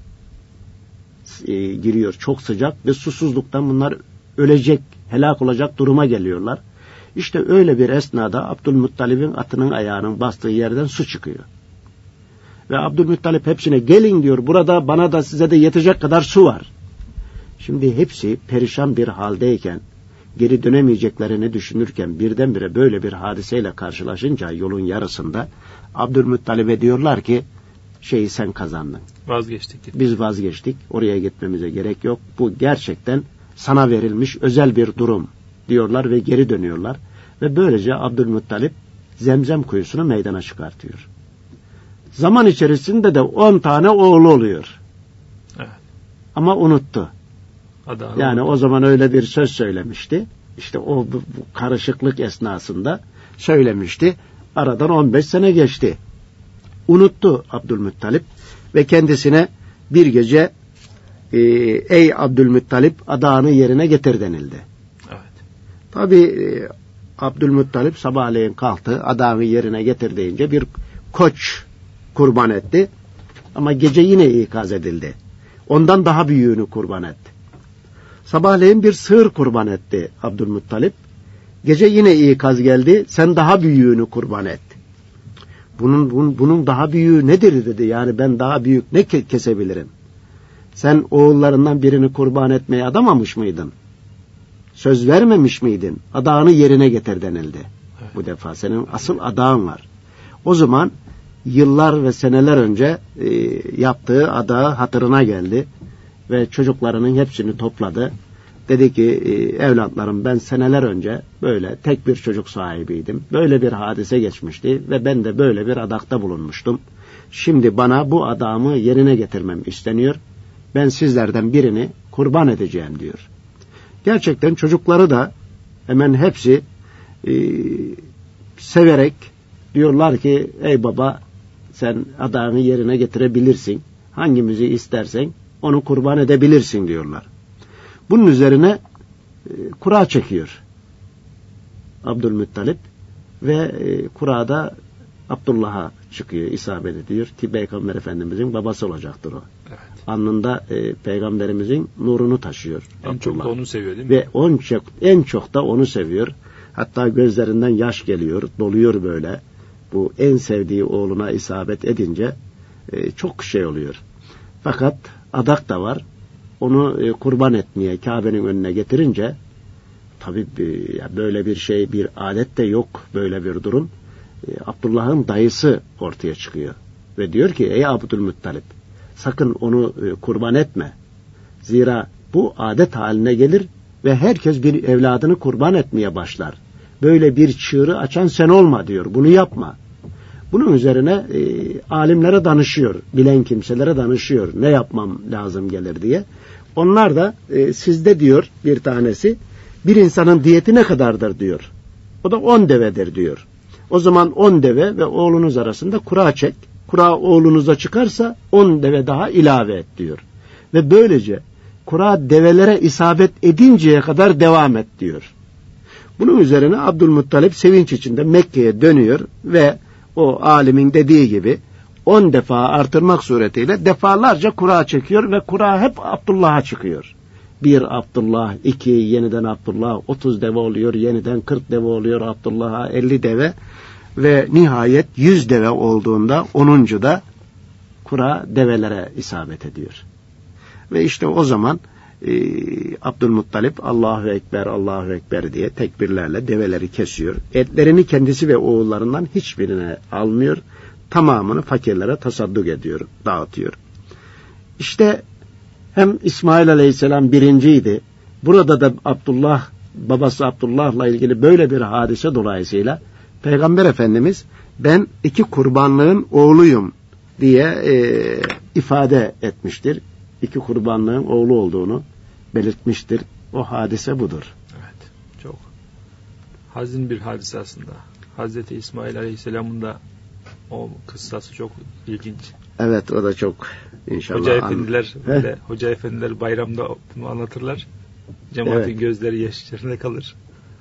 e, giriyor. Çok sıcak ve susuzluktan bunlar ölecek, helak olacak duruma geliyorlar. İşte öyle bir esnada Abdülmuttalip'in atının ayağının bastığı yerden su çıkıyor. Ve Abdülmuttalip hepsine gelin diyor. Burada bana da size de yetecek kadar su var. Şimdi hepsi perişan bir haldeyken, geri dönemeyeceklerini düşünürken birdenbire böyle bir hadiseyle karşılaşınca yolun yarısında Abdülmuttalip'e diyorlar ki şeyi sen kazandın. Vazgeçtik. Biz vazgeçtik. Oraya gitmemize gerek yok. Bu gerçekten sana verilmiş özel bir durum diyorlar ve geri dönüyorlar. Ve böylece Abdülmuttalip Zemzem kuyusunu meydana çıkartıyor. Zaman içerisinde de on tane oğlu oluyor. Evet. Ama unuttu. Adamı Yani unuttu. o zaman öyle bir söz söylemişti. İşte o bu, bu karışıklık esnasında söylemişti. Aradan on beş sene geçti. Unuttu Abdülmuttalip ve kendisine bir gece e, ey Abdülmuttalip adağını yerine getir denildi. Evet. Tabii e, Abdülmuttalip sabahleyin kalktı, adağını yerine getir deyince bir koç kurban etti. Ama gece yine ikaz edildi. Ondan daha büyüğünü kurban etti. Sabahleyin bir sığır kurban etti Abdülmuttalip. Gece yine ikaz geldi. Sen daha büyüğünü kurban et. Bunun, bunun, bunun daha büyüğü nedir dedi. Yani ben daha büyük ne ke- kesebilirim? Sen oğullarından birini kurban etmeye adamamış mıydın? Söz vermemiş miydin? Adağını yerine getir denildi. Evet. Bu defa senin asıl adağın var. O zaman yıllar ve seneler önce e, yaptığı adağı hatırına geldi. Ve çocuklarının hepsini topladı. Dedi ki e, evlatlarım ben seneler önce böyle tek bir çocuk sahibiydim. Böyle bir hadise geçmişti ve ben de böyle bir adakta bulunmuştum. Şimdi bana bu adağımı yerine getirmem isteniyor. Ben sizlerden birini kurban edeceğim diyor. Gerçekten çocukları da hemen hepsi e, severek diyorlar ki ey baba sen adağını yerine getirebilirsin. Hangimizi istersen onu kurban edebilirsin diyorlar. Bunun üzerine e, kura çekiyor Abdülmuttalip ve e, kurada Abdullah'a çıkıyor, isabet ediyor ki Peygamber Efendimizin babası olacaktır o. Evet. Alnında e, Peygamberimizin nurunu taşıyor. En Abdullah. çok da onu seviyor değil mi? Ve on çok, en çok da onu seviyor. Hatta gözlerinden yaş geliyor, doluyor böyle. Bu en sevdiği oğluna isabet edince e, çok şey oluyor. Fakat adak da var. Onu e, kurban etmeye Kabe'nin önüne getirince tabii e, böyle bir şey, bir adet de yok böyle bir durum. E, Abdullah'ın dayısı ortaya çıkıyor ve diyor ki ey Abdülmuttalip sakın onu e, kurban etme. Zira bu adet haline gelir ve herkes bir evladını kurban etmeye başlar. Böyle bir çığırı açan sen olma diyor. Bunu yapma. Bunun üzerine e, alimlere danışıyor. Bilen kimselere danışıyor. Ne yapmam lazım gelir diye. Onlar da e, sizde diyor bir tanesi bir insanın diyeti ne kadardır diyor. O da on devedir diyor. O zaman on deve ve oğlunuz arasında kura çek. Kura oğlunuza çıkarsa on deve daha ilave et diyor. Ve böylece kura develere isabet edinceye kadar devam et diyor. Bunun üzerine Abdülmuttalip sevinç içinde Mekke'ye dönüyor ve o alimin dediği gibi on defa artırmak suretiyle defalarca kura çekiyor ve kura hep Abdullah'a çıkıyor. Bir Abdullah, iki yeniden Abdullah, otuz deve oluyor, yeniden kırk deve oluyor Abdullah'a, elli deve ve nihayet yüz deve olduğunda onuncu da kura develere isabet ediyor. Ve işte o zaman e, Abdülmuttalip Allahu Ekber, Allahu Ekber diye tekbirlerle develeri kesiyor. Etlerini kendisi ve oğullarından hiçbirine almıyor. Tamamını fakirlere tasadduk ediyor, dağıtıyor. İşte hem İsmail Aleyhisselam birinciydi. Burada da Abdullah, babası Abdullah'la ilgili böyle bir hadise dolayısıyla Peygamber Efendimiz ben iki kurbanlığın oğluyum diye e, ifade etmiştir. İki kurbanlığın oğlu olduğunu belirtmiştir. O hadise budur. Evet. Çok hazin bir hadise aslında. Hazreti İsmail Aleyhisselam'ın da o kıssası çok ilginç. Evet, o da çok inşallah. Hoca efendiler an... böyle, hoca efendiler bayramda bunu anlatırlar. Cemaatin evet. gözleri yaş içerisinde kalır.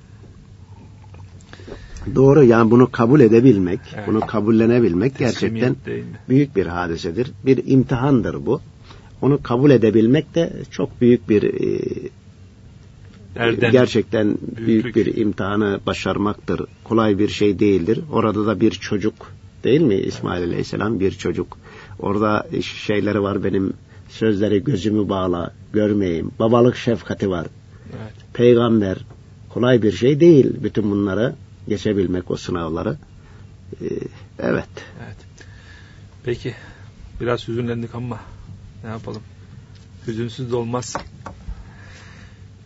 Doğru, yani bunu kabul edebilmek, evet. bunu kabullenebilmek gerçekten büyük bir hadisedir. Bir imtihandır bu. Onu kabul edebilmek de çok büyük bir e, Erdem, gerçekten büyük bir imtihanı başarmaktır. Kolay bir şey değildir. Orada da bir çocuk değil mi? İsmail evet. Aleyhisselam bir çocuk. Orada şeyleri var, benim sözleri gözümü bağla, görmeyeyim. Babalık şefkati var. Evet. Peygamber. Kolay bir şey değil bütün bunları geçebilmek, o sınavları. Ee, evet. Evet. Peki biraz hüzünlendik ama ne yapalım? Hüzünsüz de olmaz.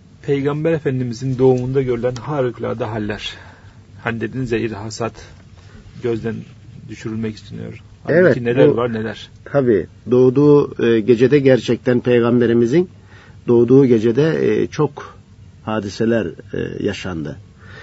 Peygamber Efendimizin doğumunda görülen harikulade haller. Hani dediniz ya, hasat, gözden düşürülmek isteniyor. Halbuki Evet, neler bu, var neler. Tabii doğduğu e, gecede gerçekten Peygamberimizin doğduğu gecede e, çok hadiseler e, yaşandı.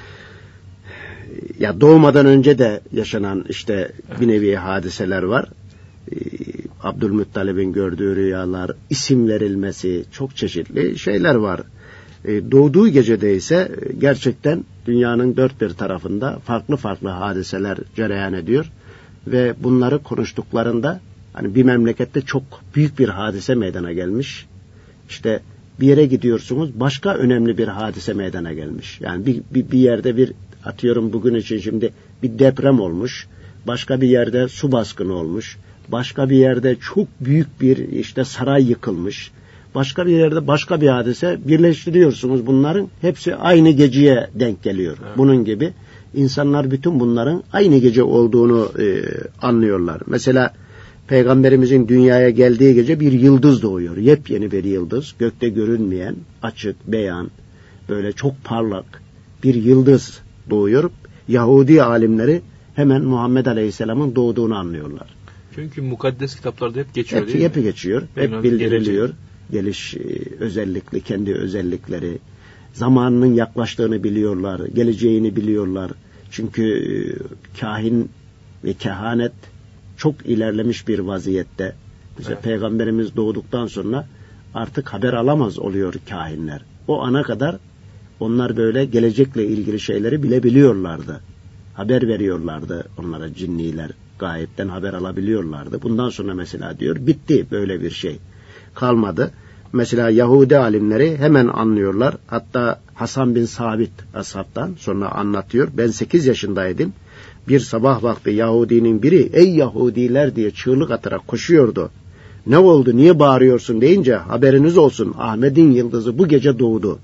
Ya doğmadan önce de yaşanan işte bir nevi hadiseler var. Ee, Abdülmuttalib'in gördüğü rüyalar, isim verilmesi, çok çeşitli şeyler var. Ee, doğduğu gecede ise gerçekten dünyanın dört bir tarafında farklı farklı hadiseler cereyan ediyor. Ve bunları konuştuklarında hani bir memlekette çok büyük bir hadise meydana gelmiş. İşte bir yere gidiyorsunuz, başka önemli bir hadise meydana gelmiş. Yani bir, bir, bir yerde bir atıyorum bugün için şimdi bir deprem olmuş, başka bir yerde su baskını olmuş, başka bir yerde çok büyük bir işte saray yıkılmış, başka bir yerde başka bir hadise, birleştiriyorsunuz bunların hepsi aynı geceye denk geliyor. Evet. Bunun gibi insanlar bütün bunların aynı gece olduğunu e, anlıyorlar. Mesela Peygamberimizin dünyaya geldiği gece bir yıldız doğuyor. Yepyeni bir yıldız. Gökte görünmeyen, açık, beyan, böyle çok parlak bir yıldız doğuyor. Yahudi alimleri hemen Muhammed Aleyhisselam'ın doğduğunu anlıyorlar. Çünkü mukaddes kitaplarda hep geçiyor hep, değil hep mi? geçiyor. Hep Benim bildiriliyor. Gelecek. Geliş özellikle, kendi özellikleri. Zamanının yaklaştığını biliyorlar. Geleceğini biliyorlar. Çünkü kahin ve kehanet çok ilerlemiş bir vaziyette. Mesela evet. Peygamberimiz doğduktan sonra artık haber alamaz oluyor kahinler. O ana kadar onlar böyle gelecekle ilgili şeyleri bilebiliyorlardı. Haber veriyorlardı onlara cinniler. Gayipten haber alabiliyorlardı. Bundan sonra mesela diyor bitti, böyle bir şey kalmadı. Mesela Yahudi alimleri hemen anlıyorlar. Hatta Hasan bin Sabit ashabtan sonra anlatıyor. Ben sekiz yaşındaydım. Bir sabah vakti Yahudinin biri ey Yahudiler diye çığlık atarak koşuyordu. Ne oldu, niye bağırıyorsun deyince haberiniz olsun Ahmet'in yıldızı bu gece doğdu.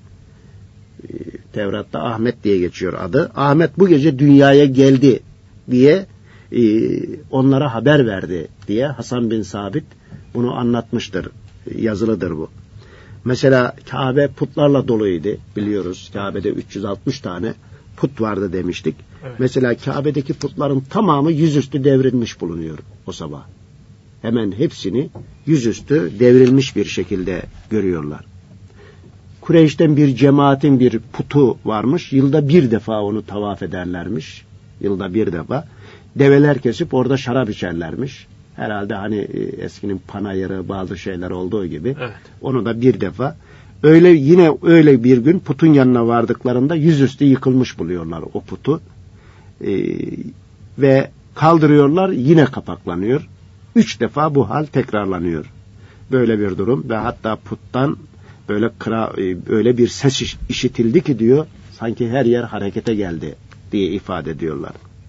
Tevrat'ta Ahmet diye geçiyor adı. Ahmet bu gece dünyaya geldi diye e, onlara haber verdi diye Hasan bin Sabit bunu anlatmıştır. Yazılıdır bu. Mesela Kabe putlarla doluydu biliyoruz. Kabe'de üç yüz altmış tane put vardı demiştik. Evet. Mesela Kabe'deki putların tamamı yüzüstü devrilmiş bulunuyor o sabah. Hemen hepsini yüzüstü devrilmiş bir şekilde görüyorlar. Kureyş'ten bir cemaatin bir putu varmış. Yılda bir defa onu tavaf ederlermiş. Yılda bir defa. Develer kesip orada şarap içerlermiş. Herhalde hani eskinin panayırı bazı şeyler olduğu gibi. Evet. Onu da bir defa. Öyle yine öyle bir gün putun yanına vardıklarında yüzüstü yıkılmış buluyorlar o putu. Ee, ve kaldırıyorlar, yine kapaklanıyor. Üç defa bu hal tekrarlanıyor. Böyle bir durum ve hatta puttan böyle kıra, öyle bir ses işitildi ki diyor sanki her yer harekete geldi diye ifade ediyorlar.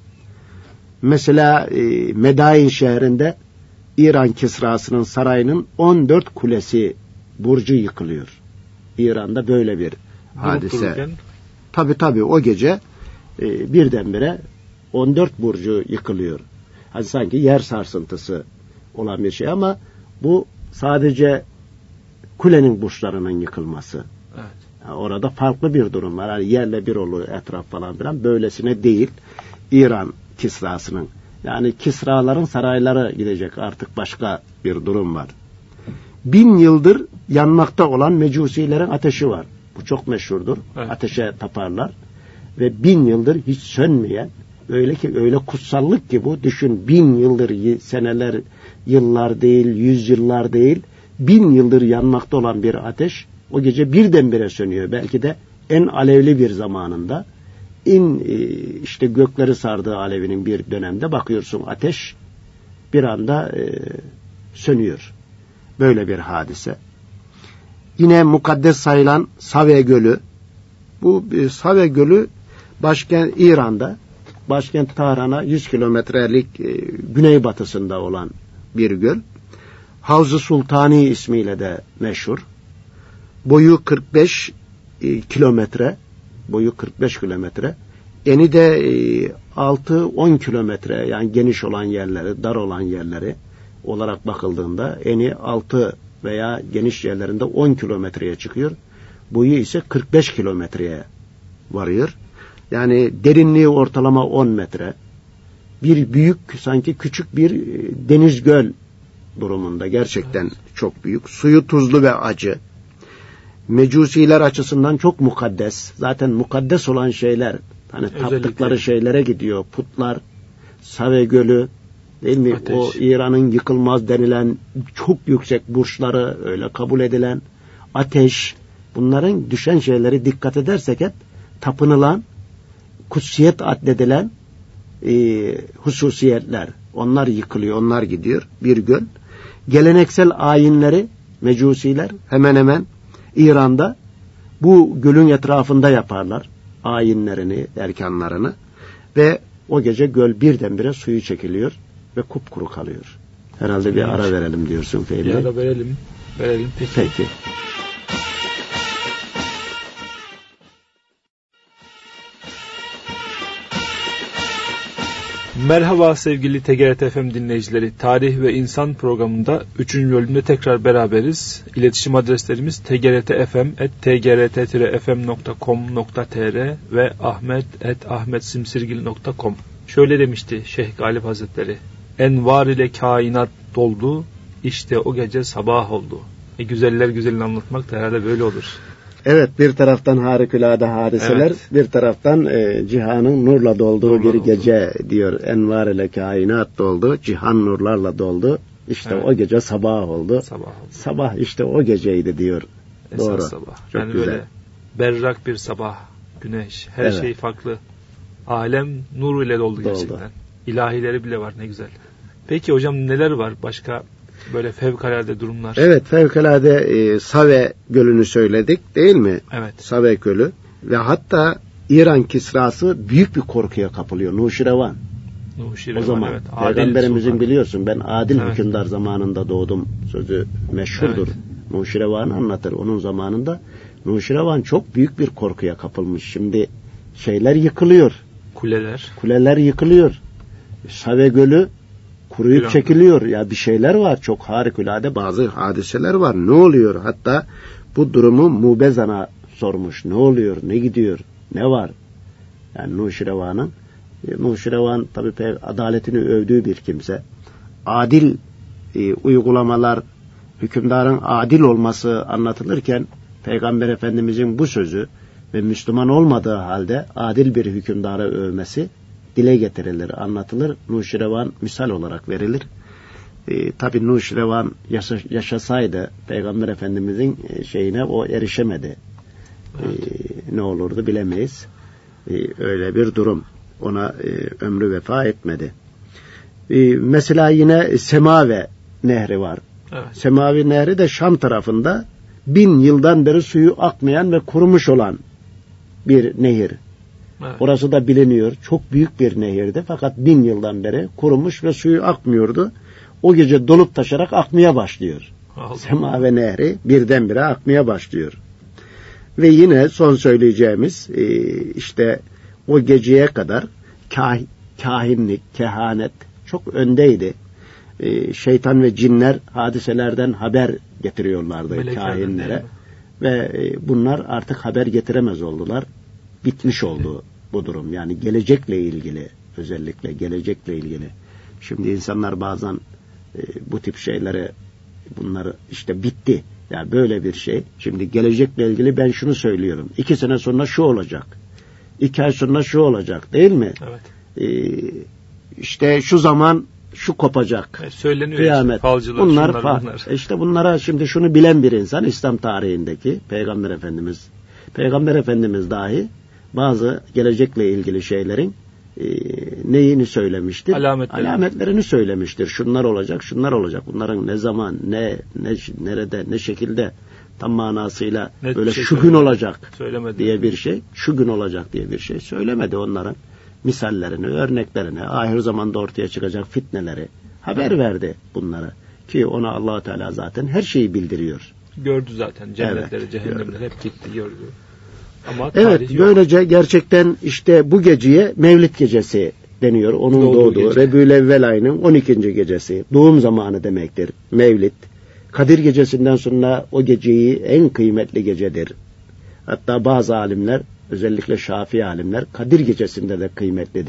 Mesela e, Medain şehrinde İran Kisrası'nın sarayının on dört kulesi burcu yıkılıyor. İran'da böyle bir hadise. Tabi tabi o gece e, birdenbire on dört burcu yıkılıyor. Hani sanki yer sarsıntısı olan bir şey ama bu sadece kulenin burçlarının yıkılması. Evet. Yani orada farklı bir durum var. Yani yerle bir olur etraf falan filan. Böylesine değil. İran Kisrası'nın. Yani Kisraların sarayları gidecek, artık başka bir durum var. Bin yıldır yanmakta olan mecusilerin ateşi var. Bu çok meşhurdur. Evet. Ateşe taparlar. Ve bin yıldır hiç sönmeyen, öyle ki öyle kutsallık ki bu. Düşün, bin yıldır, seneler, yıllar değil, yüz yıllar değil, bin yıldır yanmakta olan bir ateş o gece birdenbire sönüyor. Belki de en alevli bir zamanında, in işte gökleri sardığı alevinin bir dönemde bakıyorsun ateş bir anda e, sönüyor. Böyle bir hadise. Yine mukaddes sayılan Save Gölü. Bu e, Save Gölü başkent İran'da, başkent Tahran'a yüz kilometrelik e, güneybatısında olan bir göl. Havz-ı Sultani ismiyle de meşhur. Boyu kırk beş e, kilometre. Boyu kırk beş kilometre. Eni de e, altı on kilometre, yani geniş olan yerleri, dar olan yerleri olarak bakıldığında eni altı veya geniş yerlerinde on kilometreye çıkıyor. Boyu ise kırk beş kilometreye varıyor. Yani derinliği ortalama on metre. bir büyük, sanki küçük bir deniz göl durumunda. Gerçekten evet. Çok büyük. Suyu tuzlu ve acı. Mecusiler açısından çok mukaddes. Zaten mukaddes olan şeyler, hani özellikle taptıkları şeylere gidiyor. Putlar, Save Gölü, değil mi? Ateş. O İran'ın yıkılmaz denilen çok yüksek burçları öyle kabul edilen ateş. Bunların düşen şeyleri dikkat edersek hep tapınılan, kutsiyet addedilen e, hususiyetler. Onlar yıkılıyor, onlar gidiyor. Bir göl. Geleneksel ayinleri mecusiler hemen hemen İran'da bu gölün etrafında yaparlar. Ayinlerini, erkanlarını. Ve o gece göl birdenbire suyu çekiliyor ve kupkuru kalıyor. Herhalde bir ara verelim diyorsun Fehmi. Bir ara verelim. Verelim peki. Peki. Merhaba sevgili T G R T F M dinleyicileri. Tarih ve İnsan programında üçüncü bölümde tekrar beraberiz. İletişim adreslerimiz t g r t f m at t g r t f m nokta com nokta t r ve ahmet at ahmet simsirgil nokta com. Şöyle demişti Şeyh Galip Hazretleri. Envar ile kainat doldu, işte o gece sabah oldu. E, güzeller güzelini anlatmak da herhalde böyle olur. Evet, bir taraftan harikulade hadiseler, evet. Bir taraftan e, cihanın nurla dolduğu nurla bir oldu. Gece diyor. Envar ile kainat doldu, cihan nurlarla doldu. İşte evet. O gece sabah oldu. Sabah oldu. Sabah işte o geceydi diyor. Esas doğru. Sabah. Çok yani güzel. Böyle berrak bir sabah, güneş, her evet. Şey farklı. Alem nur ile doldu, doldu gerçekten. İlahileri bile var, ne güzel. Peki hocam neler var başka? Böyle fevkalade durumlar. Evet, fevkalade e, Save Gölü'nü söyledik değil mi? Evet. Save Gölü ve hatta İran Kisrası büyük bir korkuya kapılıyor. Nuşirevan. Nuşirevan, o zaman evet. Peygamberimizin Sultan. Biliyorsun ben adil evet. hükümdar zamanında doğdum sözü meşhurdur. Evet. Nuşirevan anlatır onun zamanında. Nuşirevan çok büyük bir korkuya kapılmış. Şimdi şeyler yıkılıyor. Kuleler. Kuleler yıkılıyor. Save Gölü kuruyup bir çekiliyor. Ya bir şeyler var. Çok harikulade bazı hadiseler var. Ne oluyor? Hatta bu durumu Mubezan'a sormuş. Ne oluyor? Ne gidiyor? Ne var? Yani Nuşirevan'ın Nuşirevan tabii adaletini övdüğü bir kimse. Adil e, uygulamalar, hükümdarın adil olması anlatılırken Peygamber Efendimizin bu sözü ve Müslüman olmadığı halde adil bir hükümdarı övmesi dile getirilir, anlatılır. Nuşirevan misal olarak verilir. E, tabii Nuşirevan yaşa, yaşasaydı Peygamber Efendimizin şeyine o erişemedi. Evet. E, ne olurdu bilemeyiz. E, öyle bir durum. Ona e, ömrü vefa etmedi. E, mesela yine Semave Nehri var. Evet. Semave Nehri de Şam tarafında bin yıldan beri suyu akmayan ve kurumuş olan bir nehir. Evet. Orası da biliniyor. Çok büyük bir nehirdi. Fakat bin yıldan beri kurumuş ve suyu akmıyordu. O gece dolup taşarak akmaya başlıyor. Allah. Semave Nehri birdenbire akmaya başlıyor. Ve yine son söyleyeceğimiz işte o geceye kadar kah, kahinlik, kehanet çok öndeydi. Şeytan ve cinler hadiselerden haber getiriyorlardı meleklerden, kahinlere. Ve bunlar artık haber getiremez oldular. Bitmiş oldu bu durum. Yani gelecekle ilgili, özellikle gelecekle ilgili. Şimdi insanlar bazen e, bu tip şeyleri, bunları işte bitti. Yani böyle bir şey. Şimdi gelecekle ilgili ben şunu söylüyorum. İki sene sonra şu olacak. İki ay sonra şu olacak, değil mi? Evet. E, işte şu zaman şu kopacak. E, söyleniyor. Kıyamet. Işte, falcılar, bunlar, şunlar, fa- bunlar. İşte bunlara şimdi şunu bilen bir insan, İslam tarihindeki Peygamber Efendimiz, Peygamber Efendimiz dahi bazı gelecekle ilgili şeylerin e, neyini söylemiştir? Alametlerini. Alametlerini söylemiştir. Şunlar olacak, şunlar olacak. Bunların ne zaman, ne, ne nerede, ne şekilde tam manasıyla net böyle şey şu gün olacak söylemedi diye bir şey, şu gün olacak diye bir şey söylemedi. Onların misallerini, örneklerini, ahir zamanda ortaya çıkacak fitneleri haber evet. verdi bunları. Ki ona Allah Teala zaten her şeyi bildiriyor. Gördü zaten cennetleri, evet, cehennemleri hep gitti, gördü. Ama evet, böylece gerçekten işte bu geceye Mevlid gecesi deniyor. Onun doğduğu, doğduğu Rebülevvel ayının on ikinci gecesi. Doğum zamanı demektir Mevlid. Kadir gecesinden sonra o geceyi en kıymetli gecedir. Hatta bazı alimler, özellikle Şafii alimler, Kadir gecesinde de kıymetlidir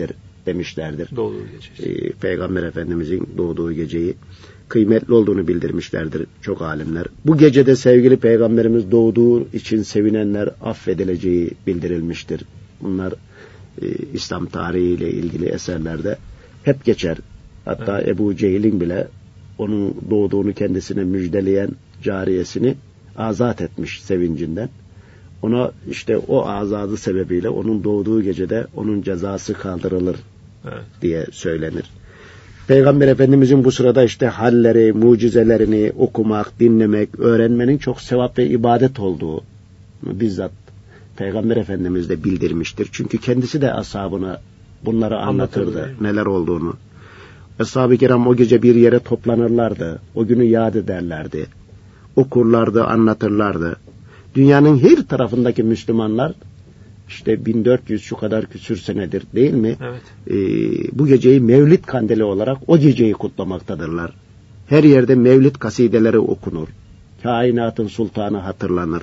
demişlerdir. Doğduğu gece. Ee, Peygamber Efendimizin doğduğu geceyi kıymetli olduğunu bildirmişlerdir çok alimler. Bu gecede sevgili Peygamberimiz doğduğu için sevinenler affedileceği bildirilmiştir. Bunlar e, İslam tarihiyle ilgili eserlerde hep geçer. Hatta evet. Ebu Cehil'in bile onun doğduğunu kendisine müjdeleyen cariyesini azat etmiş sevincinden. Ona işte o azadı sebebiyle onun doğduğu gecede onun cezası kaldırılır evet. diye söylenir. Peygamber Efendimizin bu sırada işte halleri, mucizelerini okumak, dinlemek, öğrenmenin çok sevap ve ibadet olduğu bizzat Peygamber Efendimiz de bildirmiştir. Çünkü kendisi de ashabına bunları anlatırdı, Anlatır, neler olduğunu. Ashab-ı kiram o gece bir yere toplanırlardı, o günü yad ederlerdi, okurlardı, anlatırlardı. Dünyanın her tarafındaki Müslümanlar işte bin dört yüz şu kadar küsür senedir değil mi? Evet. Ee, bu geceyi Mevlid kandili olarak o geceyi kutlamaktadırlar. Her yerde Mevlid kasideleri okunur. Kainatın sultanı hatırlanır.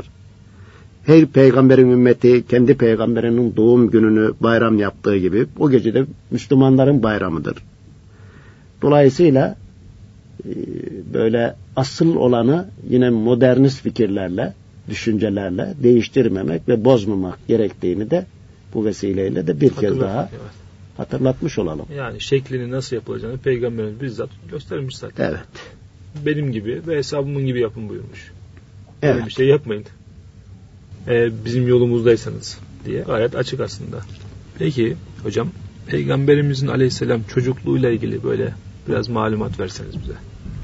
Her peygamberin ümmeti kendi peygamberinin doğum gününü bayram yaptığı gibi o gecede Müslümanların bayramıdır. Dolayısıyla e, böyle asıl olanı yine modernist fikirlerle, düşüncelerle değiştirmemek ve bozmamak gerektiğini de bu vesileyle de bir kez daha evet. hatırlatmış olalım. Yani şeklini nasıl yapılacağını Peygamberimiz bizzat göstermiş zaten. Evet. Benim gibi ve hesabımın gibi yapın buyurmuş. Evet. Böyle bir şey yapmayın. Ee, bizim yolumuzdaysanız diye gayet açık aslında. Peki hocam, Peygamberimizin aleyhisselam çocukluğuyla ilgili böyle biraz malumat verseniz bize.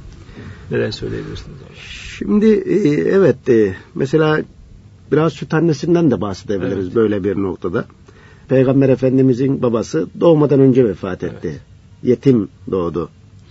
Neler söyleyebilirsiniz abi? Şimdi evet mesela biraz süt annesinden de bahsedebiliriz evet. böyle bir noktada. Peygamber Efendimizin babası doğmadan önce vefat etti. Evet. Yetim doğdu.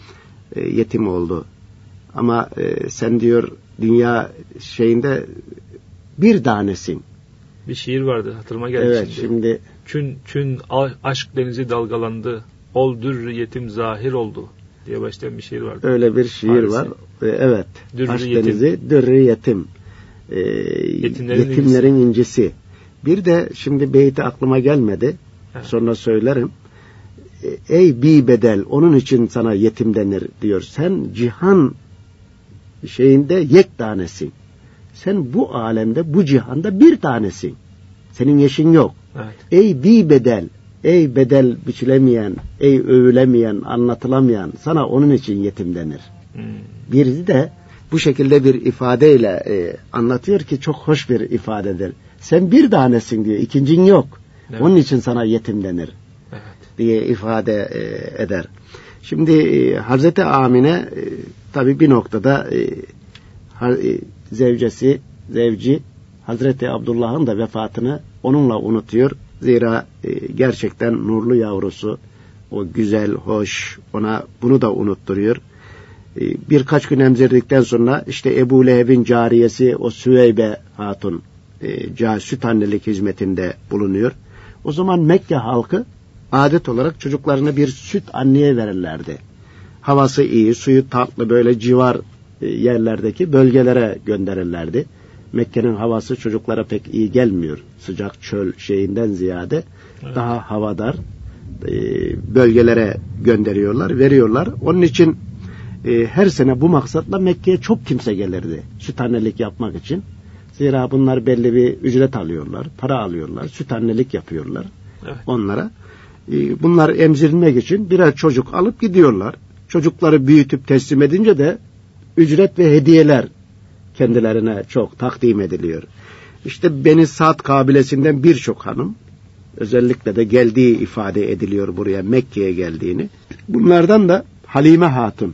Yetim oldu. Ama sen diyor dünya şeyinde bir tanesin. Bir şiir vardı hatırıma geldi evet, şimdi. şimdi. Çün çün aşk denizi dalgalandı. Ol dürrü yetim zahir oldu diye başlayan bir şiir vardı. Öyle bir şiir Paris'e. var. Evet. Dürrü Aşk yetim. denizi dürrü yetim. Ee, yetimlerin, yetimlerin incisi. incisi. Bir de şimdi beyti aklıma gelmedi. Evet. Sonra söylerim. Ey bi bedel onun için sana yetim denir diyor. Sen cihan şeyinde yek tanesin. Sen bu alemde bu cihanda bir tanesin. Senin eşin yok. Evet. Ey bi bedel. Ey bedel biçilemeyen, ey övülemeyen, anlatılamayan sana onun için yetim denir. Hmm. Biri de bu şekilde bir ifadeyle e, anlatıyor ki çok hoş bir ifadedir. Sen bir tanesin diyor, ikincin yok. Evet. Onun için sana yetim denir. Evet. Diye ifade e, eder. Şimdi e, Hazreti Amine e, tabii bir noktada e, ha, e, zevcesi, zevci Hazreti Abdullah'ın da vefatını onunla unutuyor. Zira e, gerçekten nurlu yavrusu, o güzel, hoş, ona bunu da unutturuyor. E, birkaç gün emzirdikten sonra işte Ebu Leheb'in cariyesi o Süveybe Hatun e, süt annelik hizmetinde bulunuyor. O zaman Mekke halkı adet olarak çocuklarına bir süt anneye verirlerdi. Havası iyi, suyu tatlı böyle civar e, yerlerdeki bölgelere gönderirlerdi. Mekke'nin havası çocuklara pek iyi gelmiyor. Sıcak çöl şeyinden ziyade evet. daha havadar e, bölgelere gönderiyorlar, veriyorlar. Onun için e, her sene bu maksatla Mekke'ye çok kimse gelirdi süt annelik yapmak için. Zira bunlar belli bir ücret alıyorlar, para alıyorlar, süt annelik yapıyorlar evet. onlara. E, bunlar emzirmek için birer çocuk alıp gidiyorlar. Çocukları büyütüp teslim edince de ücret ve hediyeler kendilerine çok takdim ediliyor. İşte Beni Sa'd kabilesinden birçok hanım özellikle de geldiği ifade ediliyor buraya Mekke'ye geldiğini. Bunlardan da Halime Hatun.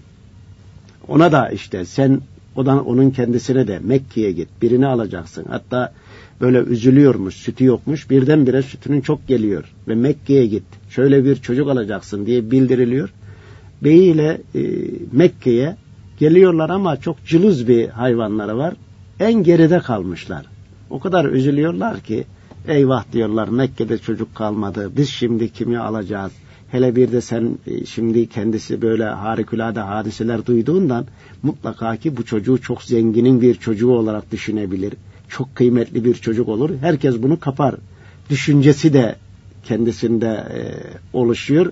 Ona da işte sen odan onun kendisine de Mekke'ye git birini alacaksın. Hatta böyle üzülüyormuş sütü yokmuş birdenbire sütünün çok geliyor ve Mekke'ye git şöyle bir çocuk alacaksın diye bildiriliyor. Beyiyle e, Mekke'ye geliyorlar ama çok cılız bir hayvanları var. En geride kalmışlar. O kadar üzülüyorlar ki eyvah diyorlar Mekke'de çocuk kalmadı. Biz şimdi kimi alacağız? Hele bir de sen şimdi kendisi böyle harikulade hadiseler duyduğundan mutlaka ki bu çocuğu çok zenginin bir çocuğu olarak düşünebilir. Çok kıymetli bir çocuk olur. Herkes bunu kapar. Düşüncesi de kendisinde e, oluşuyor.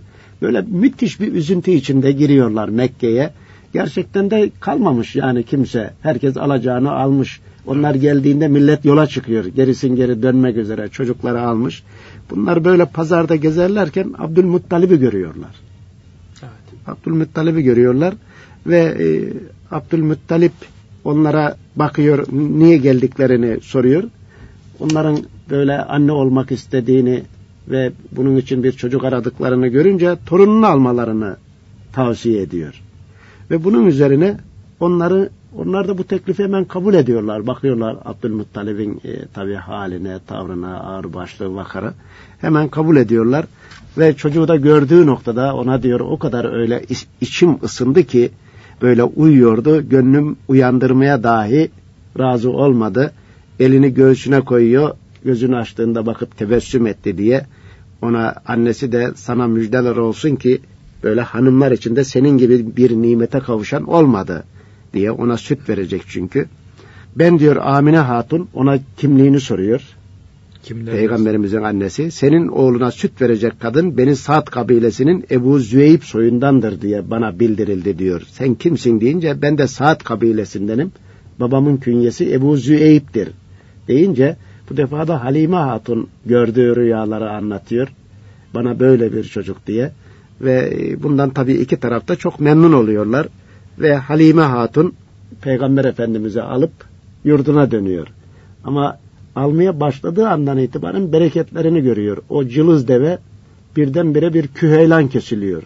Böyle müthiş bir üzüntü içinde giriyorlar Mekke'ye. Gerçekten de kalmamış yani kimse. Herkes alacağını almış. Onlar geldiğinde millet yola çıkıyor. Gerisin geri dönmek üzere çocukları almış. Bunlar böyle pazarda gezerlerken Abdülmuttalib'i görüyorlar. Evet. Abdülmuttalib'i görüyorlar ve e, Abdülmuttalip onlara bakıyor, niye geldiklerini soruyor. Onların böyle anne olmak istediğini ve bunun için bir çocuk aradıklarını görünce torununu almalarını tavsiye ediyor. Ve bunun üzerine onları onlar da bu teklifi hemen kabul ediyorlar. Bakıyorlar Abdülmuttalib'in e, tabii haline, tavrına, ağırbaşlı, vakara. Hemen kabul ediyorlar. Ve çocuğu da gördüğü noktada ona diyor o kadar öyle içim ısındı ki böyle uyuyordu. Gönlüm uyandırmaya dahi razı olmadı. Elini göğsüne koyuyor. Gözünü açtığında bakıp tebessüm etti diye. Ona annesi de sana müjdeler olsun ki böyle hanımlar içinde senin gibi bir nimete kavuşan olmadı diye ona süt verecek çünkü. Ben diyor Amine Hatun ona kimliğini soruyor. Kimler Peygamberimizin diyorsun? Annesi. Senin oğluna süt verecek kadın Beni Sa'd kabilesinin Ebu Züeyb soyundandır diye bana bildirildi diyor. Sen kimsin deyince ben de Sa'd kabilesindenim. Babamın künyesi Ebu Züeyb'dir deyince bu defa da Halime Hatun gördüğü rüyaları anlatıyor. Bana böyle bir çocuk diye. Ve bundan tabii iki tarafta çok memnun oluyorlar. Ve Halime Hatun Peygamber Efendimiz'i alıp yurduna dönüyor. Ama almaya başladığı andan itibaren bereketlerini görüyor. O cılız deve birdenbire bir küheylan kesiliyor.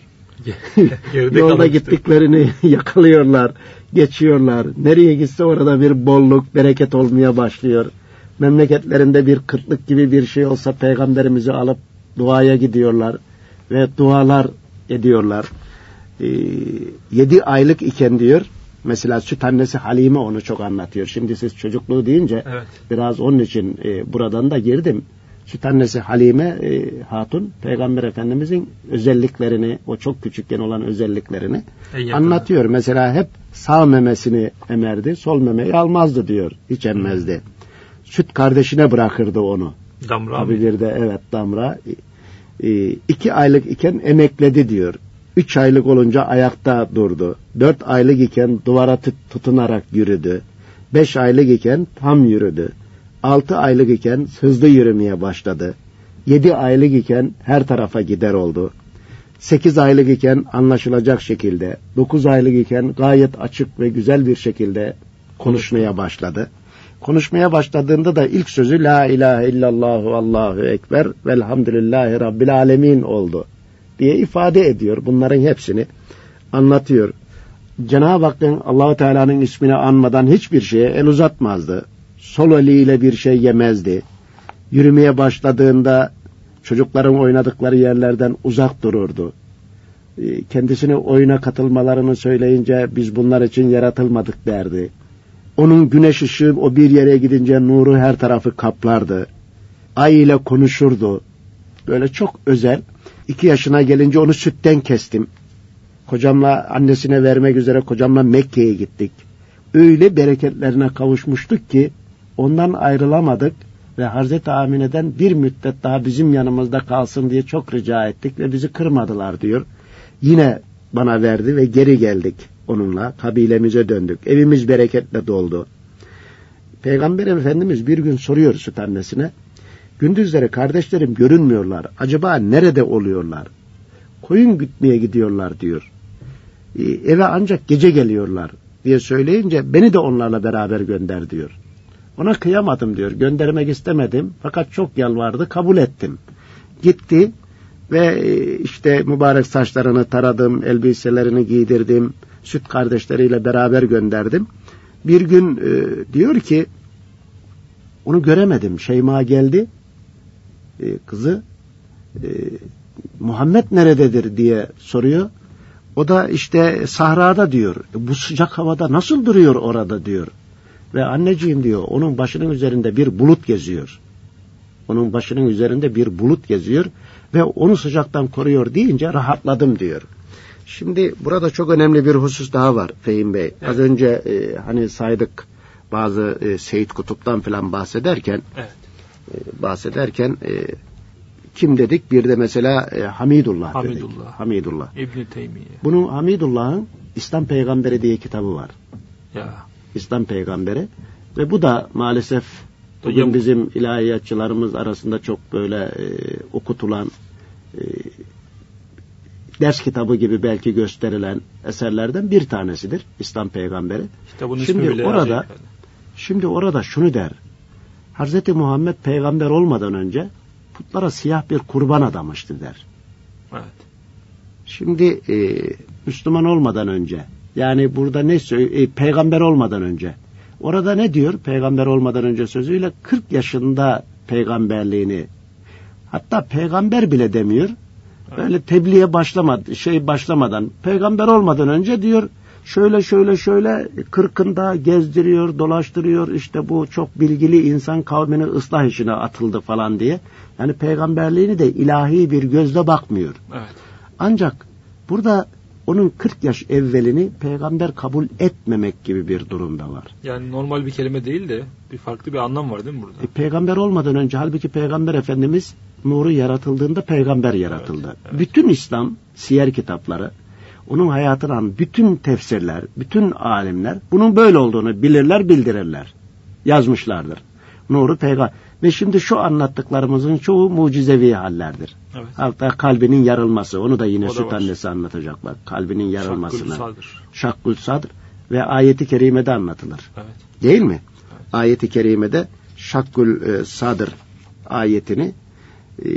Yolda gittiklerini yakalıyorlar, geçiyorlar. Nereye gitse orada bir bolluk, bereket olmaya başlıyor. Memleketlerinde bir kıtlık gibi bir şey olsa Peygamberimizi alıp duaya gidiyorlar ve dualar ediyorlar. Ee, yedi aylık iken diyor, mesela süt annesi Halime onu çok anlatıyor. Şimdi siz çocukluğu deyince evet, biraz onun için e, buradan da girdim. Süt annesi Halime e, Hatun, Peygamber Efendimizin özelliklerini, o çok küçükken olan özelliklerini anlatıyor. Mesela hep sağ memesini emerdi, sol memeyi almazdı diyor, hiç emmezdi. Süt kardeşine bırakırdı onu. Damra Tabii bir de evet Damra. E, iki aylık iken emekledi diyor. Üç aylık olunca ayakta durdu. Dört aylık iken duvara tutunarak yürüdü. Beş aylık iken tam yürüdü. Altı aylık iken hızlı yürümeye başladı. Yedi aylık iken her tarafa gider oldu. Sekiz aylık iken anlaşılacak şekilde, dokuz aylık iken gayet açık ve güzel bir şekilde konuşmaya başladı. Konuşmaya başladığında da ilk sözü La ilahe illallahu Allahu ekber velhamdülillahi rabbil alemin oldu diye ifade ediyor. Bunların hepsini anlatıyor. Cenab-ı Hakk'ın Allah-u Teala'nın ismini anmadan hiçbir şeye el uzatmazdı. Sol eliyle bir şey yemezdi. Yürümeye başladığında çocukların oynadıkları yerlerden uzak dururdu. Kendisine oyuna katılmalarını söyleyince biz bunlar için yaratılmadık derdi. Onun güneş ışığı o bir yere gidince nuru her tarafı kaplardı. Ay ile konuşurdu. Böyle çok özel. İki yaşına gelince onu sütten kestim. Kocamla annesine vermek üzere kocamla Mekke'ye gittik. Öyle bereketlerine kavuşmuştuk ki ondan ayrılamadık ve Hazreti Amine'den bir müddet daha bizim yanımızda kalsın diye çok rica ettik ve bizi kırmadılar diyor. Yine bana verdi ve geri geldik onunla. Kabilemize döndük. Evimiz bereketle doldu. Peygamber Efendimiz bir gün soruyor süt annesine. Gündüzleri kardeşlerim görünmüyorlar. Acaba nerede oluyorlar? Koyun gütmeye gidiyorlar diyor. Ee, eve ancak gece geliyorlar diye söyleyince beni de onlarla beraber gönder diyor. Ona kıyamadım diyor. Göndermek istemedim. Fakat çok yalvardı. Kabul ettim. Gitti ve işte mübarek saçlarını taradım. Elbiselerini giydirdim. Süt kardeşleriyle beraber gönderdim. Bir gün e, diyor ki onu göremedim. Şeyma geldi. E, kızı e, Muhammed nerededir diye soruyor. O da işte sahrada diyor. Bu sıcak havada nasıl duruyor orada diyor. Ve anneciğim diyor onun başının üzerinde bir bulut geziyor. Onun başının üzerinde bir bulut geziyor ve onu sıcaktan koruyor deyince rahatladım diyor. Şimdi burada çok önemli bir husus daha var Fehim Bey. Evet. Az önce e, hani saydık bazı e, Seyyid Kutup'tan falan bahsederken evet. e, bahsederken e, kim dedik? Bir de mesela e, Hamidullah, Hamidullah dedik. Hamidullah. İbn Teymiye. Bunun Hamidullah'ın İslam Peygamberi diye kitabı var. Ya. İslam Peygamberi ve bu da maalesef bugün Hocam, bizim ilahiyatçılarımız arasında çok böyle e, okutulan e, ders kitabı gibi belki gösterilen eserlerden bir tanesidir İslam Peygamberi. Şimdi orada şimdi orada şunu der. Hazreti Muhammed peygamber olmadan önce putlara siyah bir kurban adamıştı der. Evet. Şimdi e, Müslüman olmadan önce, yani burada ne söylüyor? E, peygamber olmadan önce. Orada ne diyor? Peygamber olmadan önce sözüyle kırk yaşında peygamberliğini, hatta peygamber bile demiyor. Böyle tebliğe başlamadı, şey başlamadan, peygamber olmadan önce diyor, şöyle şöyle şöyle kırkında gezdiriyor, dolaştırıyor, işte bu çok bilgili insan kavmini ıslah işine atıldı falan diye. Yani peygamberliğini de ilahi bir gözle bakmıyor. Evet. Ancak burada onun kırk yaş evvelini peygamber kabul etmemek gibi bir durumda var. Yani normal bir kelime değil de bir farklı bir anlam var değil mi burada? E, peygamber olmadan önce, halbuki peygamber efendimiz nuru yaratıldığında peygamber yaratıldı. Evet, evet. Bütün İslam siyer kitapları, onun hayatından bütün tefsirler, bütün alimler bunun böyle olduğunu bilirler, bildirirler. Yazmışlardır. Nuru peygamber. Ve şimdi şu anlattıklarımızın çoğu mucizevi hallerdir. Evet. Hatta kalbinin yarılması, onu da yine süt annesi anlatacak bak. Kalbinin yarılmasını. Şakkül sadr. Ve ayeti kerimede anlatılır. Evet. Değil mi? Evet. Ayeti kerimede Şakkül e, sadr ayetini e,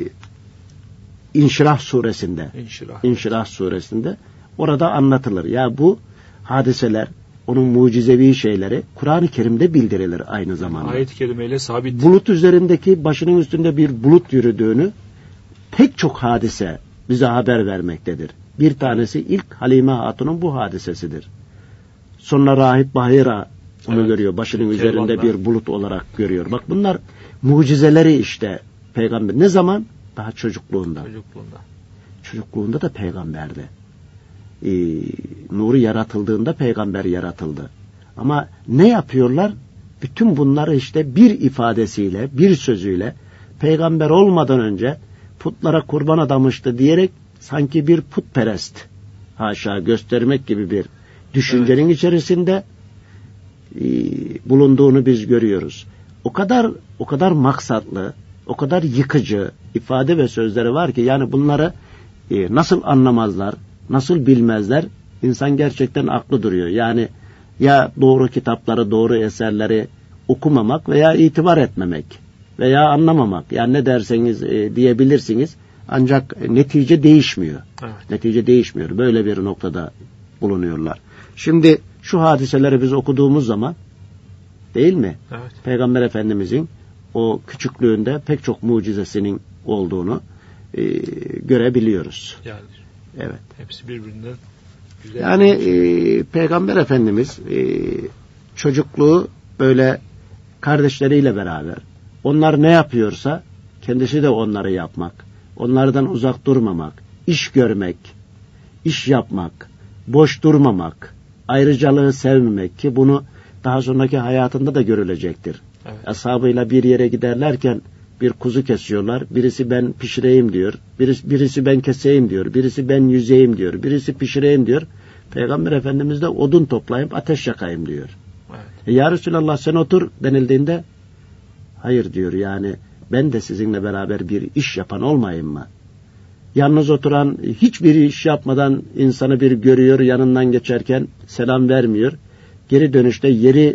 İnşirah suresinde İnşirah. İnşirah suresinde orada anlatılır. Ya bu hadiseler, onun mucizevi şeyleri Kur'an-ı Kerim'de bildirilir aynı zamanda. Ayet-i kerimeyle sabit. Bulut üzerindeki, başının üstünde bir bulut yürüdüğünü pek çok hadise bize haber vermektedir. Bir tanesi ilk Halime Hatun'un bu hadisesidir. Sonra Rahip Bahira onu evet. görüyor. Başının üzerinde Kervan'da bir bulut olarak görüyor. Bak bunlar mucizeleri işte peygamber. Ne zaman? Daha çocukluğunda. Çocukluğunda. Çocukluğunda da peygamberdi. Ee, nuru yaratıldığında peygamber yaratıldı. Ama ne yapıyorlar? Bütün bunları işte bir ifadesiyle, bir sözüyle peygamber olmadan önce putlara kurban adamıştı diyerek sanki bir putperest haşa göstermek gibi bir düşüncenin evet. içerisinde e, bulunduğunu biz görüyoruz. O kadar o kadar maksatlı, o kadar yıkıcı ifade ve sözleri var ki yani bunları e, nasıl anlamazlar, nasıl bilmezler? İnsan gerçekten aklı duruyor. Yani ya doğru kitapları, doğru eserleri okumamak veya itibar etmemek veya anlamamak. Yani ne derseniz e, diyebilirsiniz. Ancak netice değişmiyor. Evet. Netice değişmiyor. Böyle bir noktada bulunuyorlar. Şimdi şu hadiseleri biz okuduğumuz zaman değil mi? Evet. Peygamber Efendimizin o küçüklüğünde pek çok mucizesinin olduğunu e, görebiliyoruz. Yani. Evet. Hepsi birbirinden güzel. Yani e, Peygamber Efendimiz e, çocukluğu böyle kardeşleriyle beraber. Onlar ne yapıyorsa kendisi de onları yapmak. Onlardan uzak durmamak. İş görmek. İş yapmak. Boş durmamak. Ayrıcalığı sevmemek ki bunu daha sonraki hayatında da görülecektir. Evet. Ashabıyla bir yere giderlerken bir kuzu kesiyorlar. Birisi ben pişireyim diyor. Birisi, birisi ben keseyim diyor. Birisi ben yüzeyim diyor. Birisi pişireyim diyor. Peygamber Efendimiz de odun toplayıp ateş yakayım diyor. Evet. E, ya Resulallah sen otur denildiğinde hayır diyor, yani ben de sizinle beraber bir iş yapan olmayayım mı? Yalnız oturan, hiçbir iş yapmadan insanı bir görüyor, yanından geçerken selam vermiyor. Geri dönüşte yeri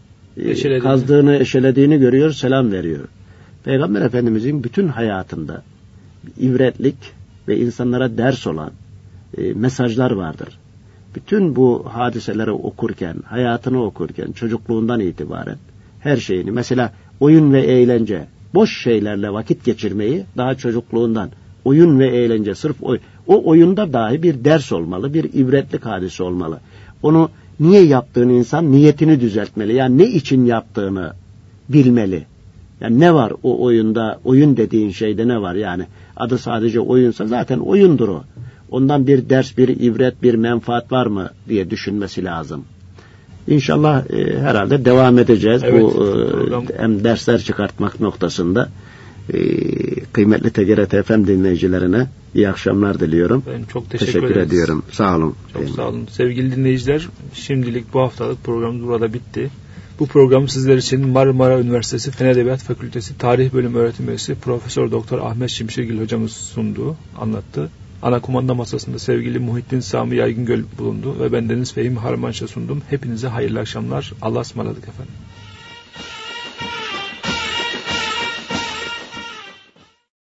e, kazdığını, eşelediğini görüyor, selam veriyor. Peygamber Efendimizin bütün hayatında ibretlik ve insanlara ders olan e, mesajlar vardır. Bütün bu hadiseleri okurken, hayatını okurken, çocukluğundan itibaren her şeyini, mesela oyun ve eğlence, boş şeylerle vakit geçirmeyi daha çocukluğundan, oyun ve eğlence, sırf oyun, o oyunda dahi bir ders olmalı, bir ibretlik hadise olmalı. Onu niye yaptığını insan niyetini düzeltmeli. Yani ne için yaptığını bilmeli. Yani ne var o oyunda, oyun dediğin şeyde ne var yani? Adı sadece oyunsa zaten oyundur o. Ondan bir ders, bir ibret, bir menfaat var mı diye düşünmesi lazım. İnşallah e, herhalde devam edeceğiz. Evet, bu e, hem dersler çıkartmak noktasında e, kıymetli T G R T F M dinleyicilerine iyi akşamlar diliyorum. Ben çok teşekkür, teşekkür ediyorum. Sağ olun. Çok sağ olun. Sevgili dinleyiciler, şimdilik bu haftalık programımız burada bitti. Bu programı sizler için Marmara Üniversitesi Fen Edebiyat Fakültesi Tarih Bölümü öğretim üyesi Profesör Doktor Ahmet Şimşekgil hocamız sundu, anlattı. Ana kumanda masasında sevgili Muhittin Sami Yaygıngöl bulundu ve bendeniz Fehmi Harmanşa sundum. Hepinize hayırlı akşamlar. Allah'a ısmarladık efendim.